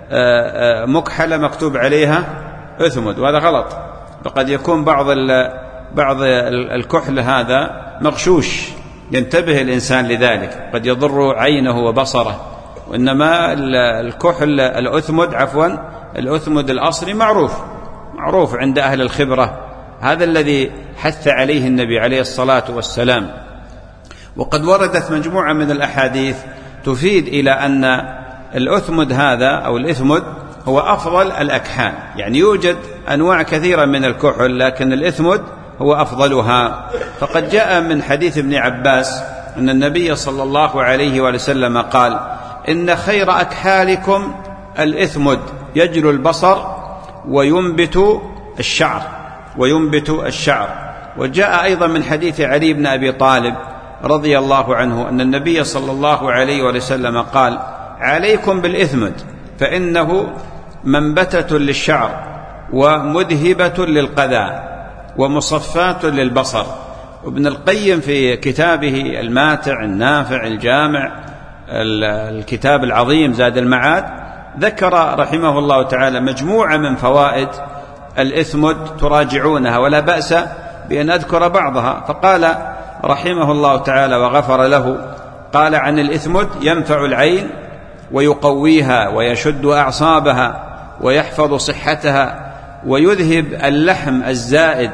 S2: مكحلة مكتوب عليها أثمد، وهذا غلط، فقد يكون بعض بعض الكحل هذا مغشوش، ينتبه الإنسان لذلك، قد يضر عينه وبصره، وإنما الكحل الأثمد عفوا الأثمد الأصلي معروف معروف عند أهل الخبرة، هذا الذي حث عليه النبي عليه الصلاة والسلام. وقد وردت مجموعة من الأحاديث تفيد إلى أن الأثمد هذا أو الإثمد هو أفضل الأكحال، يعني يوجد أنواع كثيرة من الكحل لكن الإثمد هو أفضلها. فقد جاء من حديث ابن عباس أن النبي صلى الله عليه وسلم قال: إن خير أكحالكم الإثمد يجلو البصر وينبت الشعر وينبت الشعر. وجاء أيضا من حديث علي بن أبي طالب رضي الله عنه أن النبي صلى الله عليه وسلم قال: عليكم بالإثمد فإنه منبتة للشعر ومذهبة للقذى ومصفاة للبصر. وابن القيم في كتابه الماتع النافع الجامع الكتاب العظيم زاد المعاد ذكر رحمه الله تعالى مجموعة من فوائد الإثمد تراجعونها ولا بأس بأن أذكر بعضها. فقال رحمه الله تعالى وغفر له، قال عن الإثمد: ينفع العين ويقويها ويشد أعصابها ويحفظ صحتها ويذهب اللحم الزائد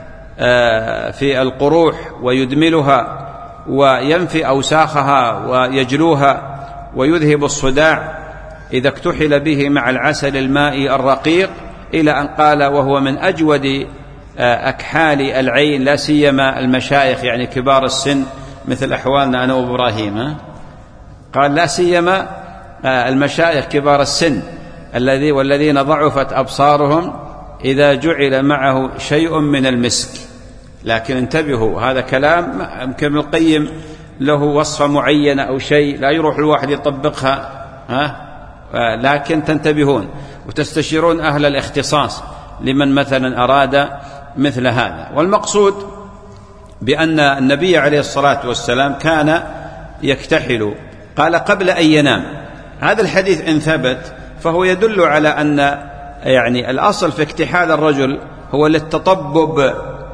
S2: في القروح ويدملها وينفي أوساخها ويجلوها ويذهب الصداع إذا اكتحل به مع العسل المائي الرقيق، إلى أن قال: وهو من أجود أكحال العين لا سيما المشايخ يعني كبار السن مثل أحوالنا أنا وإبراهيم. قال: لا سيما المشايخ كبار السن الذي والذين ضعفت أبصارهم إذا جعل معه شيء من المسك. لكن انتبهوا، هذا كلام يمكن ابن القيم له وصفة معينة أو شيء لا يروح الواحد يطبقها، ها؟ لكن تنتبهون وتستشيرون أهل الاختصاص لمن مثلا أراد مثل هذا. والمقصود بأن النبي عليه الصلاة والسلام كان يكتحل، قال قبل أن ينام. هذا الحديث إن ثبت فهو يدل على أن يعني الأصل في اكتحال الرجل هو للتطبب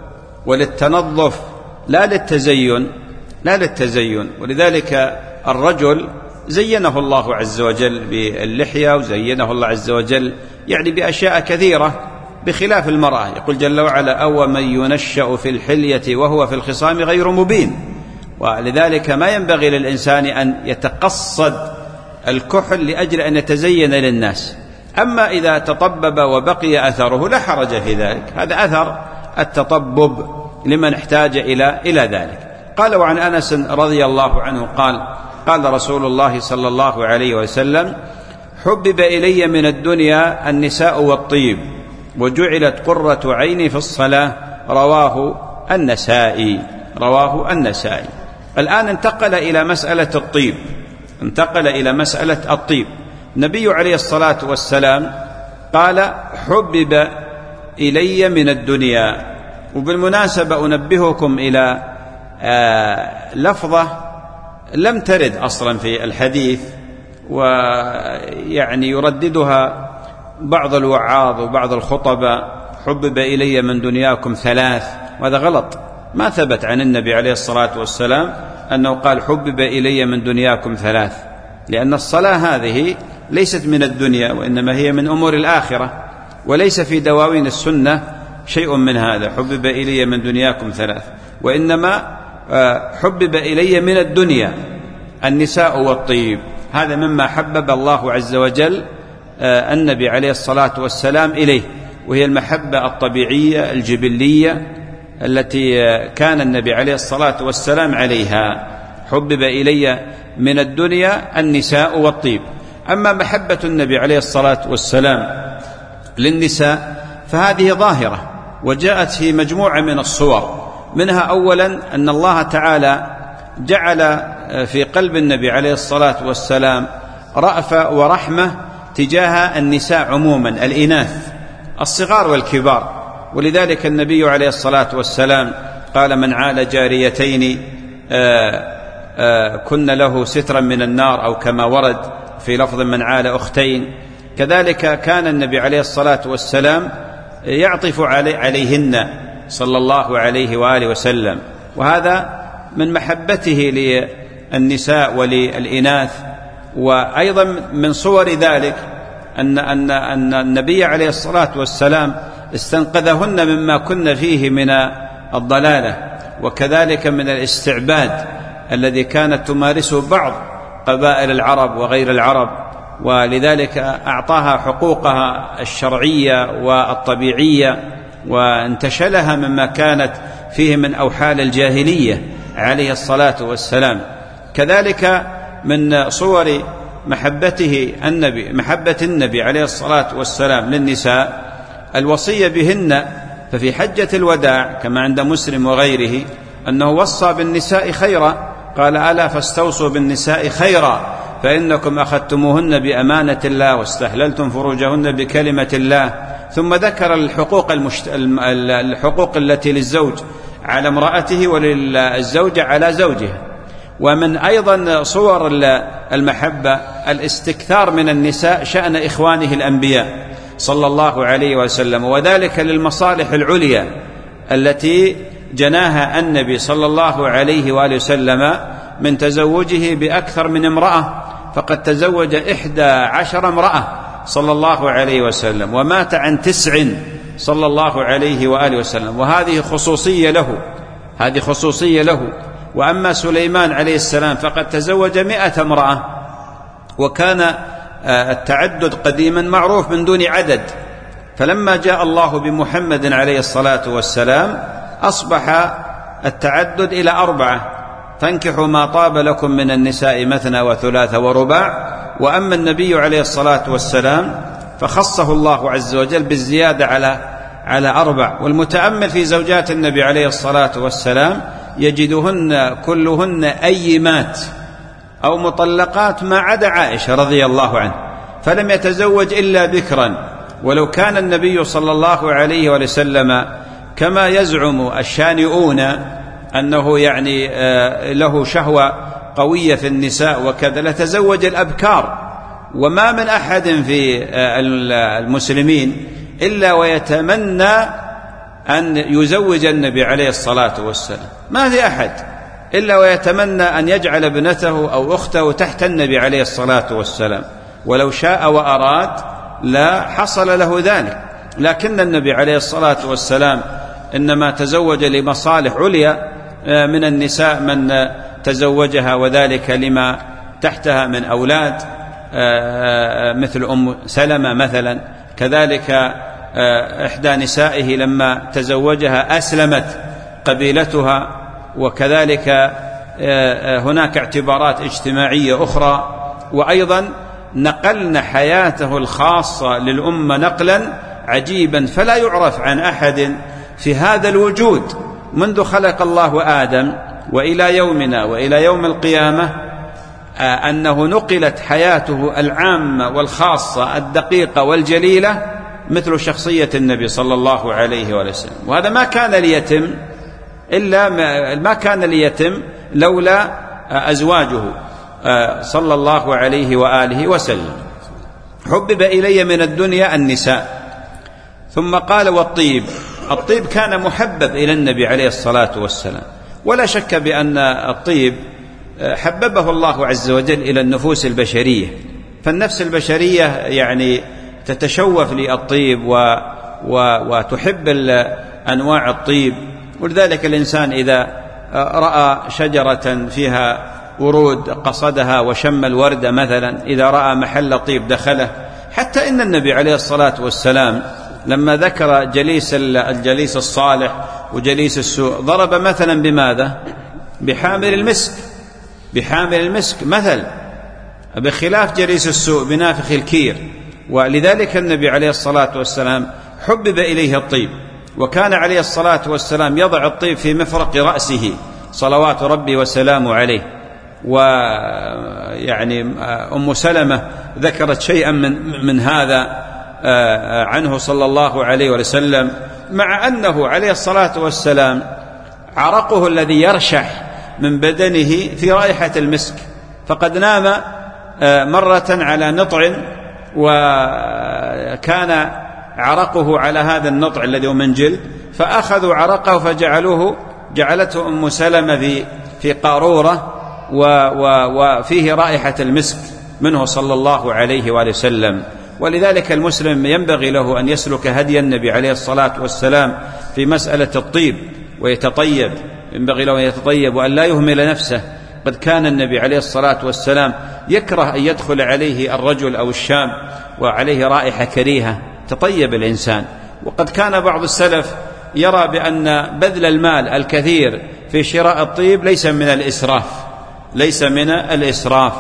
S2: وللتنظف لا للتزين لا للتزين ولذلك الرجل زينه الله عز وجل باللحية وزينه الله عز وجل يعني بأشياء كثيرة بخلاف المرأة. يقول جل وعلا: أو من ينشأ في الحلية وهو في الخصام غير مبين. ولذلك ما ينبغي للإنسان أن يتقصد الكحل لأجل أن يتزين للناس. أما إذا تطبب وبقي أثره لا حرج في ذلك، هذا أثر التطبب لمن احتاج إلى إلى ذلك. قال: وعن أنس رضي الله عنه قال: قال رسول الله صلى الله عليه وسلم: حبب إلي من الدنيا النساء والطيب وجعلت قرة عيني في الصلاة. رواه النسائي رواه النسائي. الآن انتقل إلى مسألة الطيب انتقل إلى مسألة الطيب. النبي عليه الصلاة والسلام قال: حبب إلي من الدنيا. وبالمناسبة أنبهكم إلى لفظة لم ترد أصلا في الحديث، ويعني يرددها بعض الوعاظ وبعض الخطباء: حبب إلي من دنياكم ثلاث. وهذا غلط، ما ثبت عن النبي عليه الصلاة والسلام أنه قال: حبب إلي من دنياكم ثلاث، لأن الصلاة هذه ليست من الدنيا وإنما هي من أمور الآخرة، وليس في دواوين السنة شيء من هذا حبب إلي من دنياكم ثلاث، وإنما حبب إلي من الدنيا النساء والطيب. هذا مما حبب الله عز وجل النبي عليه الصلاة والسلام إليه، وهي المحبة الطبيعية الجبلية التي كان النبي عليه الصلاة والسلام عليها. حبب إلي من الدنيا النساء والطيب. أما محبة النبي عليه الصلاة والسلام للنساء فهذه ظاهرة وجاءت في مجموعة من الصور، منها أولا أن الله تعالى جعل في قلب النبي عليه الصلاة والسلام رأفة ورحمة تجاه النساء عموما، الإناث الصغار والكبار. ولذلك النبي عليه الصلاة والسلام قال: من عال جاريتين كن له سترا من النار، أو كما ورد في لفظ: من عال أختين. كذلك كان النبي عليه الصلاة والسلام يعطف عليهن صلى الله عليه وآله وسلم، وهذا من محبته للنساء وللإناث. وأيضا من صور ذلك أن, أن, أن النبي عليه الصلاة والسلام استنقذهن مما كن فيه من الضلالة، وكذلك من الاستعباد الذي كانت تمارسه بعض قبائل العرب وغير العرب، ولذلك أعطاها حقوقها الشرعية والطبيعية وانتشلها مما كانت فيه من أوحال الجاهلية عليه الصلاة والسلام. كذلك من صور محبته النبي محبة النبي عليه الصلاة والسلام للنساء الوصية بهن. ففي حجة الوداع كما عند مسلم وغيره أنه وصى بالنساء خيرا، قال: ألا فاستوصوا بالنساء خيرا فإنكم أخذتموهن بأمانة الله واستحللتم فروجهن بكلمة الله. ثم ذكر الحقوق, المشت... الحقوق التي للزوج على امرأته وللزوجة على زوجها. ومن أيضا صور المحبة الاستكثار من النساء شأن إخوانه الأنبياء صلى الله عليه وسلم، وذلك للمصالح العليا التي جناها النبي صلى الله عليه وآله وسلم من تزوجه بأكثر من امرأة، فقد تزوج إحدى عشر امرأة صلى الله عليه وسلم، ومات عن تسع صلى الله عليه وآله وسلم، وهذه خصوصية له هذه خصوصية له. وأما سليمان عليه السلام فقد تزوج مئة امرأة، وكان التعدد قديما معروف من دون عدد، فلما جاء الله بمحمد عليه الصلاة والسلام أصبح التعدد إلى أربعة: فانكحوا ما طاب لكم من النساء مثنى وثلاث ورباع. وأما النبي عليه الصلاة والسلام فخصه الله عز وجل بالزيادة على على أربع. والمتأمل في زوجات النبي عليه الصلاة والسلام يجدهن كلهن أيمات أو مطلقات ما عدا عائشة رضي الله عنها، فلم يتزوج إلا بكرا. ولو كان النبي صلى الله عليه وسلم كما يزعم الشانئون أنه يعني له شهوة قوية في النساء وكذا لتزوج الأبكار. وما من أحد في المسلمين إلا ويتمنى أن يزوج النبي عليه الصلاة والسلام، ما في أحد إلا ويتمنى أن يجعل ابنته أو أخته تحت النبي عليه الصلاة والسلام، ولو شاء وأراد لا حصل له ذلك. لكن النبي عليه الصلاة والسلام إنما تزوج لمصالح عليا من النساء من تزوجها، وذلك لما تحتها من أولاد مثل أم سلمة مثلا. كذلك إحدى نسائه لما تزوجها أسلمت قبيلتها. وكذلك هناك اعتبارات اجتماعية أخرى. وأيضا نقلنا حياته الخاصة للأمة نقلا عجيبا فلا يعرف عن أحد في هذا الوجود منذ خلق الله آدم وإلى يومنا وإلى يوم القيامة، أنه نقلت حياته العامة والخاصة الدقيقة والجليلة مثل شخصية النبي صلى الله عليه وسلم. وهذا ما كان ليتم إلا ما كان ليتم لولا أزواجه صلى الله عليه وآله وسلم. حبب إلي من الدنيا النساء. ثم قال: والطيب. الطيب كان محبب إلى النبي عليه الصلاة والسلام، ولا شك بأن الطيب حببه الله عز وجل إلى النفوس البشرية، فالنفس البشرية يعني تتشوف للطيب و... و... وتحب أنواع الطيب. ولذلك الإنسان إذا رأى شجرة فيها ورود قصدها وشم الوردة مثلا، إذا رأى محل طيب دخله. حتى إن النبي عليه الصلاة والسلام لما ذكر جليس الجليس الصالح وجليس السوء ضرب مثلا بماذا؟ بحامل المسك، بحامل المسك مثل، بخلاف جليس السوء بنافخ الكير. ولذلك النبي عليه الصلاة والسلام حبب إليه الطيب، وكان عليه الصلاة والسلام يضع الطيب في مفرق رأسه صلوات ربي وسلامه عليه. ويعني أم سلمة ذكرت شيئا من, من هذا عنه صلى الله عليه وسلم، مع أنه عليه الصلاة والسلام عرقه الذي يرشح من بدنه في رائحة المسك، فقد نام مرة على نطع وكان عرقه على هذا النطع الذي هو من جلد، فأخذوا عرقه فجعلوه جعلته أم سلمة في في قارورة وفيه رائحة المسك منه صلى الله عليه وآله وسلم. ولذلك المسلم ينبغي له أن يسلك هدي النبي عليه الصلاة والسلام في مسألة الطيب ويتطيب، ينبغي له أن يتطيب وأن لا يهمل نفسه. قد كان النبي عليه الصلاة والسلام يكره أن يدخل عليه الرجل أو الشام وعليه رائحة كريهة، تطيب الإنسان. وقد كان بعض السلف يرى بأن بذل المال الكثير في شراء الطيب ليس من الإسراف، ليس من الإسراف.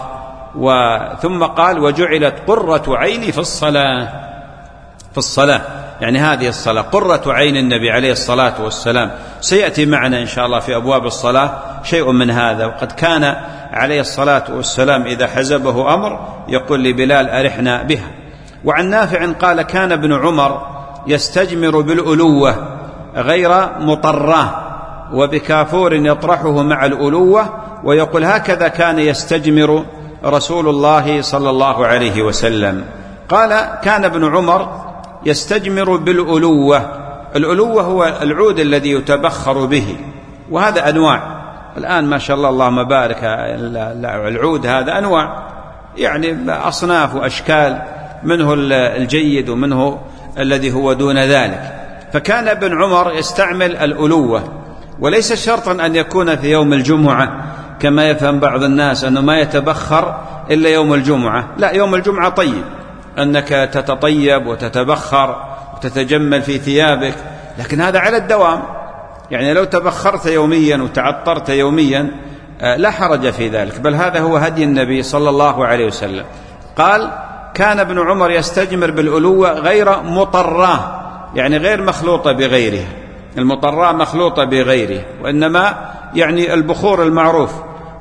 S2: وثم قال وجعلت قرة عيني في الصلاة، في الصلاة يعني هذه الصلاة قرة عين النبي عليه الصلاة والسلام. سيأتي معنا إن شاء الله في أبواب الصلاة شيء من هذا. وقد كان عليه الصلاة والسلام إذا حزبه أمر يقول لبلال أرحنا بها. وعن نافع قال كان ابن عمر يستجمر بالألوة غير مطراه وبكافور يطرحه مع الألوة، ويقول هكذا كان يستجمر رسول الله صلى الله عليه وسلم. قال كان ابن عمر يستجمر بالألوة. الألوة هو العود الذي يتبخر به، وهذا أنواع الآن ما شاء الله اللهم بارك، العود هذا أنواع يعني أصناف وأشكال، منه الجيد ومنه الذي هو دون ذلك. فكان ابن عمر يستعمل الألوة، وليس شرطا أن يكون في يوم الجمعة كما يفهم بعض الناس أنه ما يتبخر إلا يوم الجمعة، لا، يوم الجمعة طيب أنك تتطيب وتتبخر وتتجمل في ثيابك، لكن هذا على الدوام. يعني لو تبخرت يوميا وتعطرت يوميا لا حرج في ذلك، بل هذا هو هدي النبي صلى الله عليه وسلم. قال كان ابن عمر يستجمر بالألوة غير مطراه، يعني غير مخلوطة بغيرها، المطراه مخلوطة بغيرها، وإنما يعني البخور المعروف.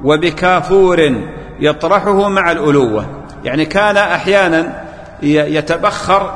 S2: وبكافور يطرحه مع الألوة، يعني كان أحيانا يتبخر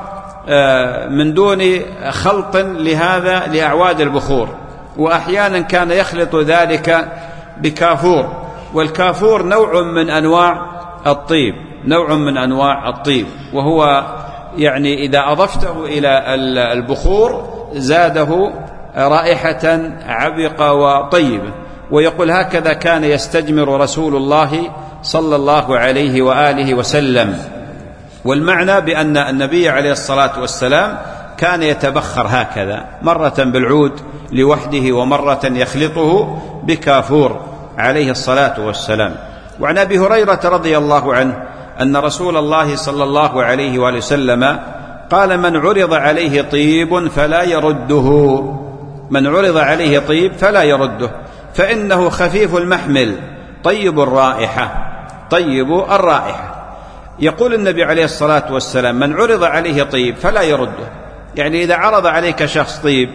S2: من دون خلط لهذا لأعواد البخور، وأحيانا كان يخلط ذلك بكافور. والكافور نوع من أنواع الطيب، نوع من أنواع الطيب، وهو يعني إذا أضفته إلى البخور زاده رائحة عبقة وطيبة. ويقول هكذا كان يستجمر رسول الله صلى الله عليه وآله وسلم. والمعنى بأن النبي عليه الصلاة والسلام كان يتبخر هكذا، مرة بالعود لوحده ومرة يخلطه بكافور عليه الصلاة والسلام. وعن أبي هريرة رضي الله عنه أن رسول الله صلى الله عليه وآله وسلم قال من عرض عليه طيب فلا يرده، من عرض عليه طيب فلا يرده، فإنه خفيف المحمل طيب الرائحة، طيب الرائحة. يقول النبي عليه الصلاة والسلام من عرض عليه طيب فلا يرده، يعني إذا عرض عليك شخص طيب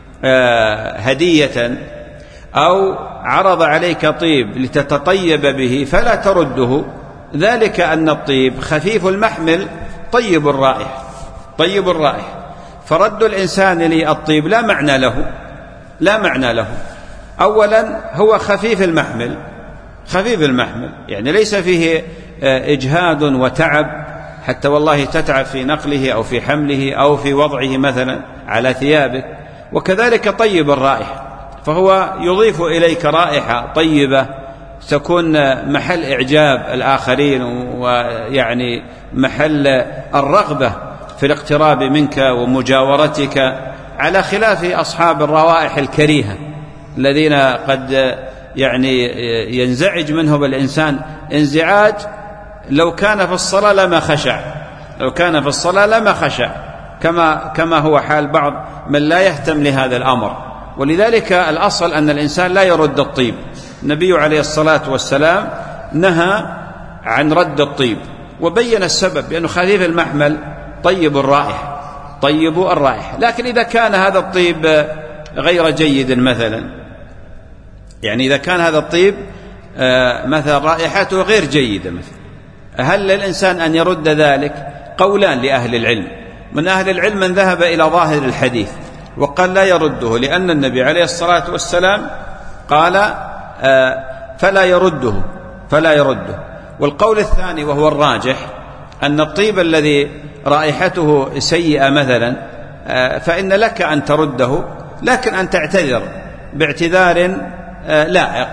S2: هدية أو عرض عليك طيب لتتطيب به فلا ترده، ذلك أن الطيب خفيف المحمل طيب الرائحة، طيب الرائحة. فرد الإنسان للطيب لا معنى له، لا معنى له. أولا هو خفيف المحمل، خفيف المحمل يعني ليس فيه إجهاد وتعب حتى والله تتعب في نقله أو في حمله أو في وضعه مثلا على ثيابك. وكذلك طيب الرائحة، فهو يضيف إليك رائحة طيبة تكون محل إعجاب الآخرين، ويعني محل الرغبة في الاقتراب منك ومجاورتك، على خلاف أصحاب الروائح الكريهة الذين قد يعني ينزعج منهم الإنسان انزعاج لو كان في الصلاة لما خشع، لو كان في الصلاة لما خشع. كما كما هو حال بعض من لا يهتم لهذا الأمر. ولذلك الأصل أن الإنسان لا يرد الطيب. النبي عليه الصلاة والسلام نهى عن رد الطيب وبين السبب بأنه خفيف المحمل طيب الرائحة طيب الرائحة. لكن إذا كان هذا الطيب غير جيد مثلا، يعني إذا كان هذا الطيب مثلا رائحته غير جيدة مثلا، هل للإنسان أن يرد ذلك؟ قولان لأهل العلم. من أهل العلم من ذهب إلى ظاهر الحديث وقال لا يرده، لأن النبي عليه الصلاة والسلام قال فلا يرده فلا يرده. والقول الثاني وهو الراجح أن الطيب الذي رائحته سيئة مثلا فإن لك أن ترده، لكن أن تعتذر باعتذار لائق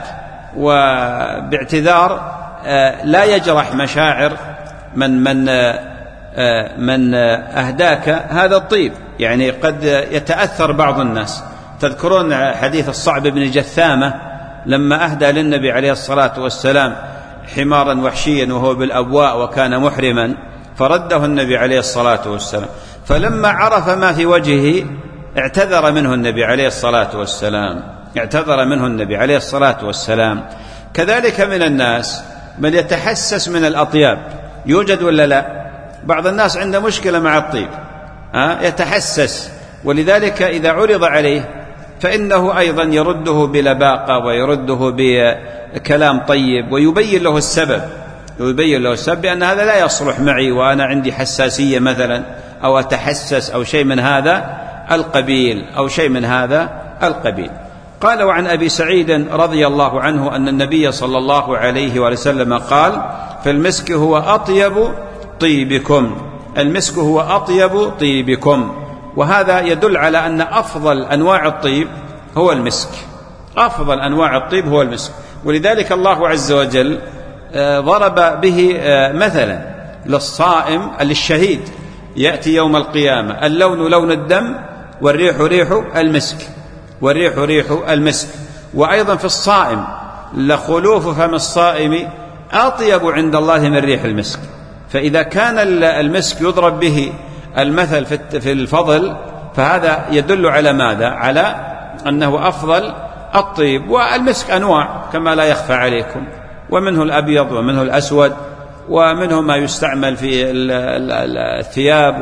S2: وباعتذار لا يجرح مشاعر من من من أهداك هذا الطيب. يعني قد يتأثر بعض الناس. تذكرون حديث الصعب بن جثامة لما أهدى للنبي عليه الصلاة والسلام حمارا وحشيا وهو بالأبواء وكان محرما، فرده النبي عليه الصلاة والسلام، فلما عرف ما في وجهه اعتذر منه النبي عليه الصلاة والسلام اعتذر منه النبي عليه الصلاة والسلام. كذلك من الناس من يتحسس من الأطياب، يوجد ولا لا؟ بعض الناس عنده مشكلة مع الطيب، يتحسس، ولذلك إذا عرض عليه فإنه أيضا يرده بلباقة ويرده بكلام طيب ويبين له السبب ويبين له السبب بأن هذا لا يصلح معي وأنا عندي حساسية مثلا، أو أتحسس أو شيء من هذا القبيل أو شيء من هذا القبيل. قال وعن أبي سعيد رضي الله عنه أن النبي صلى الله عليه وسلم قال فالمسك هو أطيب طيبكم المسك هو أطيب طيبكم. وهذا يدل على أن أفضل أنواع الطيب هو المسك، أفضل أنواع الطيب هو المسك. ولذلك الله عز وجل ضرب به مثلا للصائم للشهيد، يأتي يوم القيامة اللون لون الدم والريح ريح المسك والريح ريح المسك. وأيضا في الصائم لخلوف فم الصائم أطيب عند الله من ريح المسك. فإذا كان المسك يضرب به المثل في الفضل فهذا يدل على ماذا؟ على أنه أفضل الطيب. والمسك أنواع كما لا يخفى عليكم، ومنه الأبيض ومنه الأسود ومنه ما يستعمل في الثياب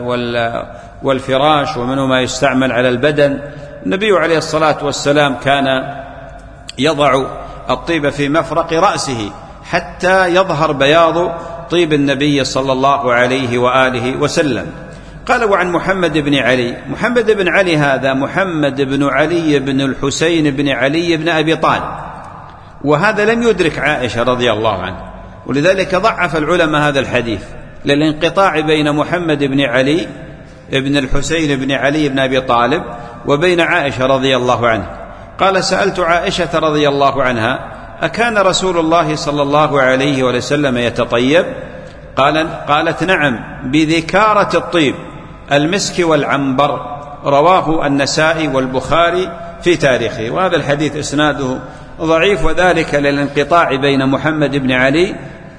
S2: والفراش ومنه ما يستعمل على البدن. النبي عليه الصلاة والسلام كان يضع الطيب في مفرق رأسه حتى يظهر بياض طيب النبي صلى الله عليه وآله وسلم. قال وعن محمد بن علي. محمد بن علي هذا محمد بن علي بن الحسين بن علي بن أبي طالب، وهذا لم يدرك عائشة رضي الله عنها، ولذلك ضعف العلماء هذا الحديث للانقطاع بين محمد بن علي بن الحسين بن علي بن أبي طالب وبين عائشة رضي الله عنها. قال سألت عائشة رضي الله عنها أكان رسول الله صلى الله عليه وسلم يتطيب؟ قال قالت نعم بذكارة الطيب المسك والعنبر، رواه النسائي والبخاري في تاريخه. وهذا الحديث إسناده ضعيف، وذلك للانقطاع بين محمد بن علي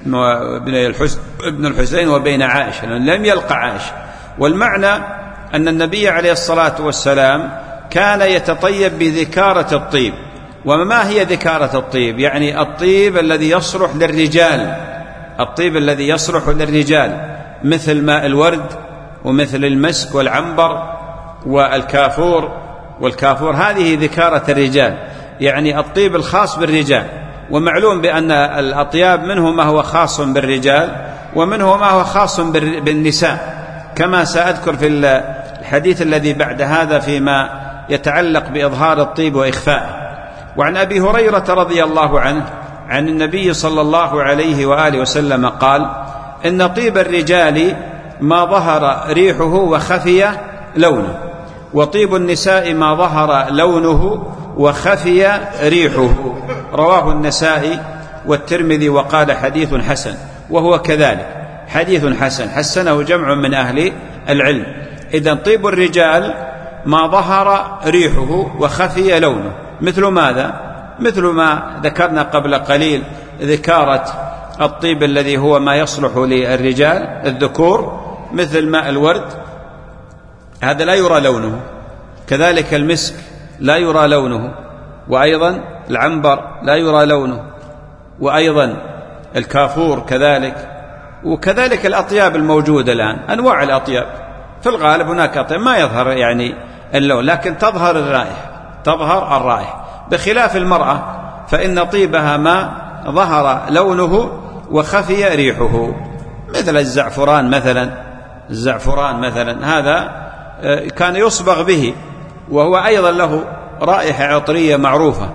S2: بن الحسين وبين عائشة، لم يلقى عائشة. والمعنى أن النبي عليه الصلاة والسلام كان يتطيب بذكارة الطيب. وما هي ذكارة الطيب؟ يعني الطيب الذي يصلح للرجال، الطيب الذي يصلح للرجال مثل ماء الورد ومثل المسك والعنبر والكافور والكافور هذه ذكارة الرجال، يعني الطيب الخاص بالرجال. ومعلوم بأن الأطياب منه ما هو خاص بالرجال ومنه ما هو خاص بالنساء، كما سأذكر في الحديث الذي بعد هذا فيما يتعلق بإظهار الطيب وإخفائه. وعن أبي هريرة رضي الله عنه عن النبي صلى الله عليه وآله وسلم قال إن طيب الرجال ما ظهر ريحه وخفي لونه، وطيب النساء ما ظهر لونه وخفي ريحه، رواه النسائي والترمذي وقال حديث حسن. وهو كذلك حديث حسن، حسنه جمع من أهل العلم. إذن طيب الرجال ما ظهر ريحه وخفي لونه، مثل ماذا؟ مثل ما ذكرنا قبل قليل ذكارة الطيب الذي هو ما يصلح للرجال الذكور، مثل ماء الورد هذا لا يرى لونه. كذلك المسك لا يرى لونه، وأيضا العنبر لا يرى لونه، وأيضا الكافور كذلك، وكذلك الأطياب الموجودة الآن أنواع الأطياب في الغالب هناك أطياب ما يظهر يعني اللون لكن تظهر الرائحة، تظهر الرائحة، بخلاف المرأة فإن طيبها ما ظهر لونه وخفي ريحه، مثل الزعفران مثلا. الزعفران مثلا هذا كان يصبغ به وهو أيضا له رائحة عطرية معروفة،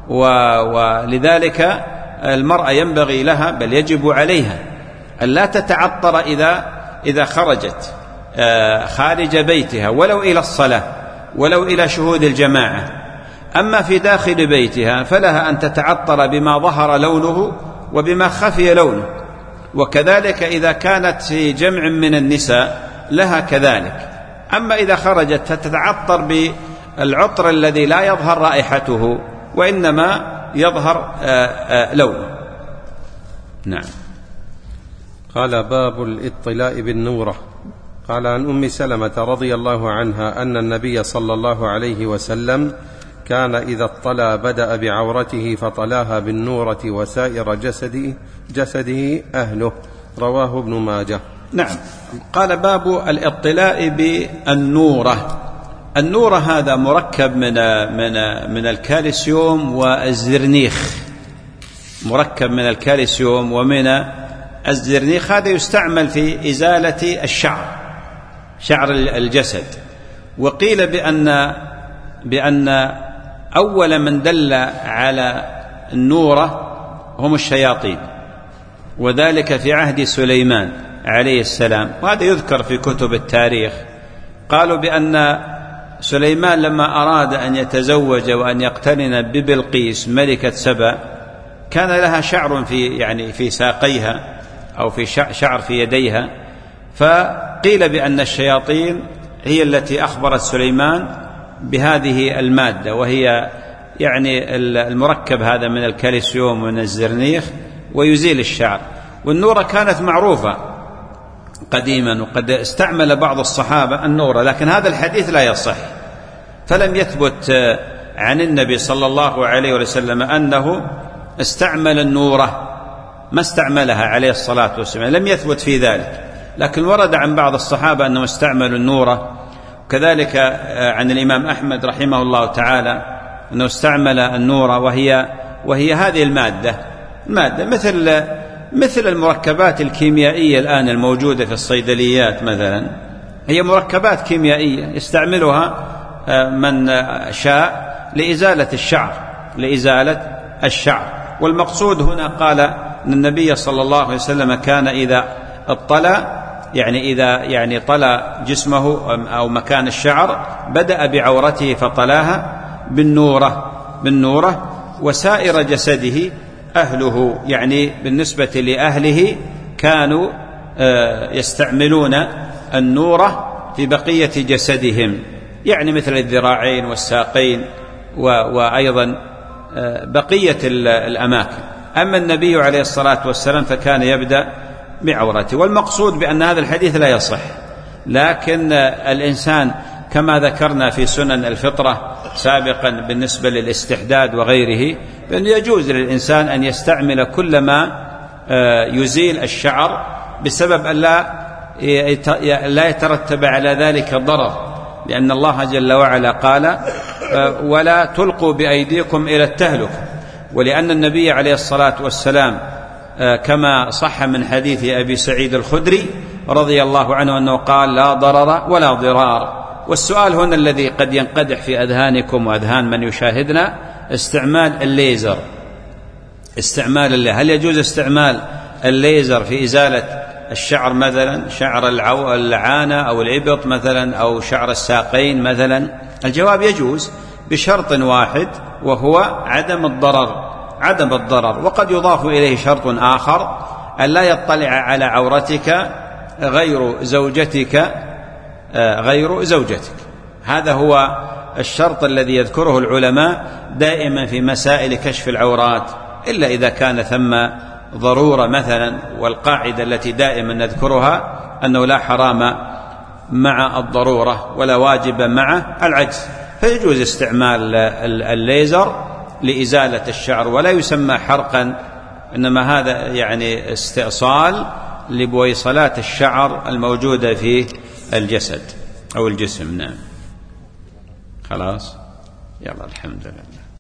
S2: ولذلك المرأة ينبغي لها بل يجب عليها أن لا تتعطر إذا إذا خرجت خارج بيتها ولو إلى الصلاة ولو إلى شهود الجماعة. أما في داخل بيتها فلها أن تتعطر بما ظهر لونه وبما خفي لونه، وكذلك إذا كانت في جمع من النساء لها كذلك. أما إذا خرجت فتتعطر بالعطر الذي لا يظهر رائحته وإنما يظهر لونه. نعم.
S3: قال باب الاطلاء بالنورة. قال عن أم سلمة رضي الله عنها أن النبي صلى الله عليه وسلم كان إذا اطلى بدأ بعورته فطلاها بالنورة وسائر جسده, جسده أهله. رواه ابن ماجه.
S2: نعم. قال باب الاطلاء بالنورة. النورة هذا مركب من من من الكالسيوم والزرنيخ، مركب من الكالسيوم ومن الزرنيخ. هذا يستعمل في إزالة الشعر، شعر الجسد. وقيل بأن بأن أول من دل على النورة هم الشياطين، وذلك في عهد سليمان عليه السلام، وهذا يذكر في كتب التاريخ. قالوا بأن سليمان لما أراد أن يتزوج وأن يقترن ببلقيس ملكة سبأ كان لها شعر في يعني في ساقيها أو في شعر في يديها، فقيل بأن الشياطين هي التي أخبرت سليمان بهذه المادة، وهي يعني المركب هذا من الكالسيوم ومن الزرنيخ ويزيل الشعر. والنورة كانت معروفة قديما، وقد استعمل بعض الصحابة النورة، لكن هذا الحديث لا يصح، فلم يثبت عن النبي صلى الله عليه وسلم أنه استعمل النورة، ما استعملها عليه الصلاة والسلام، لم يثبت في ذلك. لكن ورد عن بعض الصحابة أنه استعملوا النورة، وكذلك عن الإمام أحمد رحمه الله تعالى أنه استعمل النورة، وهي وهي هذه المادة المادة مثل مثل المركبات الكيميائية الآن الموجودة في الصيدليات مثلا، هي مركبات كيميائية يستعملها من شاء لإزالة الشعر لإزالة الشعر. والمقصود هنا قال أن النبي صلى الله عليه وسلم كان إذا اطلع يعني إذا يعني طلع جسمه أو مكان الشعر بدأ بعورته فطلاها بالنورة بالنورة وسائر جسده أهله، يعني بالنسبة لأهله كانوا يستعملون النورة في بقية جسدهم، يعني مثل الذراعين والساقين وأيضا بقية الأماكن. أما النبي عليه الصلاة والسلام فكان يبدأ بعورته. والمقصود بأن هذا الحديث لا يصح، لكن الإنسان كما ذكرنا في سنن الفطرة سابقا بالنسبة للاستحداد وغيره، بأنه يجوز للإنسان أن يستعمل كل ما يزيل الشعر بسبب أن لا يترتب على ذلك ضرر، لأن الله جل وعلا قال ولا تلقوا بأيديكم إلى التهلكة، ولأن النبي عليه الصلاة والسلام كما صح من حديث أبي سعيد الخدري رضي الله عنه أنه قال لا ضرر ولا ضرار. والسؤال هنا الذي قد ينقدح في أذهانكم وأذهان من يشاهدنا، استعمال الليزر استعمال الليزر هل يجوز استعمال الليزر في إزالة الشعر مثلا، شعر العانة أو الإبط مثلا أو شعر الساقين مثلا؟ الجواب يجوز بشرط واحد، وهو عدم الضرر عدم الضرر وقد يضاف إليه شرط آخر، أن لا يطلع على عورتك غير زوجتك غير زوجتك. هذا هو الشرط الذي يذكره العلماء دائما في مسائل كشف العورات، إلا إذا كان ثم ضرورة مثلا. والقاعدة التي دائما نذكرها أنه لا حرام مع الضرورة ولا واجب مع العجز، فيجوز استعمال الليزر لإزالة الشعر، ولا يسمى حرقا، إنما هذا يعني استئصال لبويصلات الشعر الموجودة في الجسد أو الجسم. نعم. خلاص، يلا الحمد لله.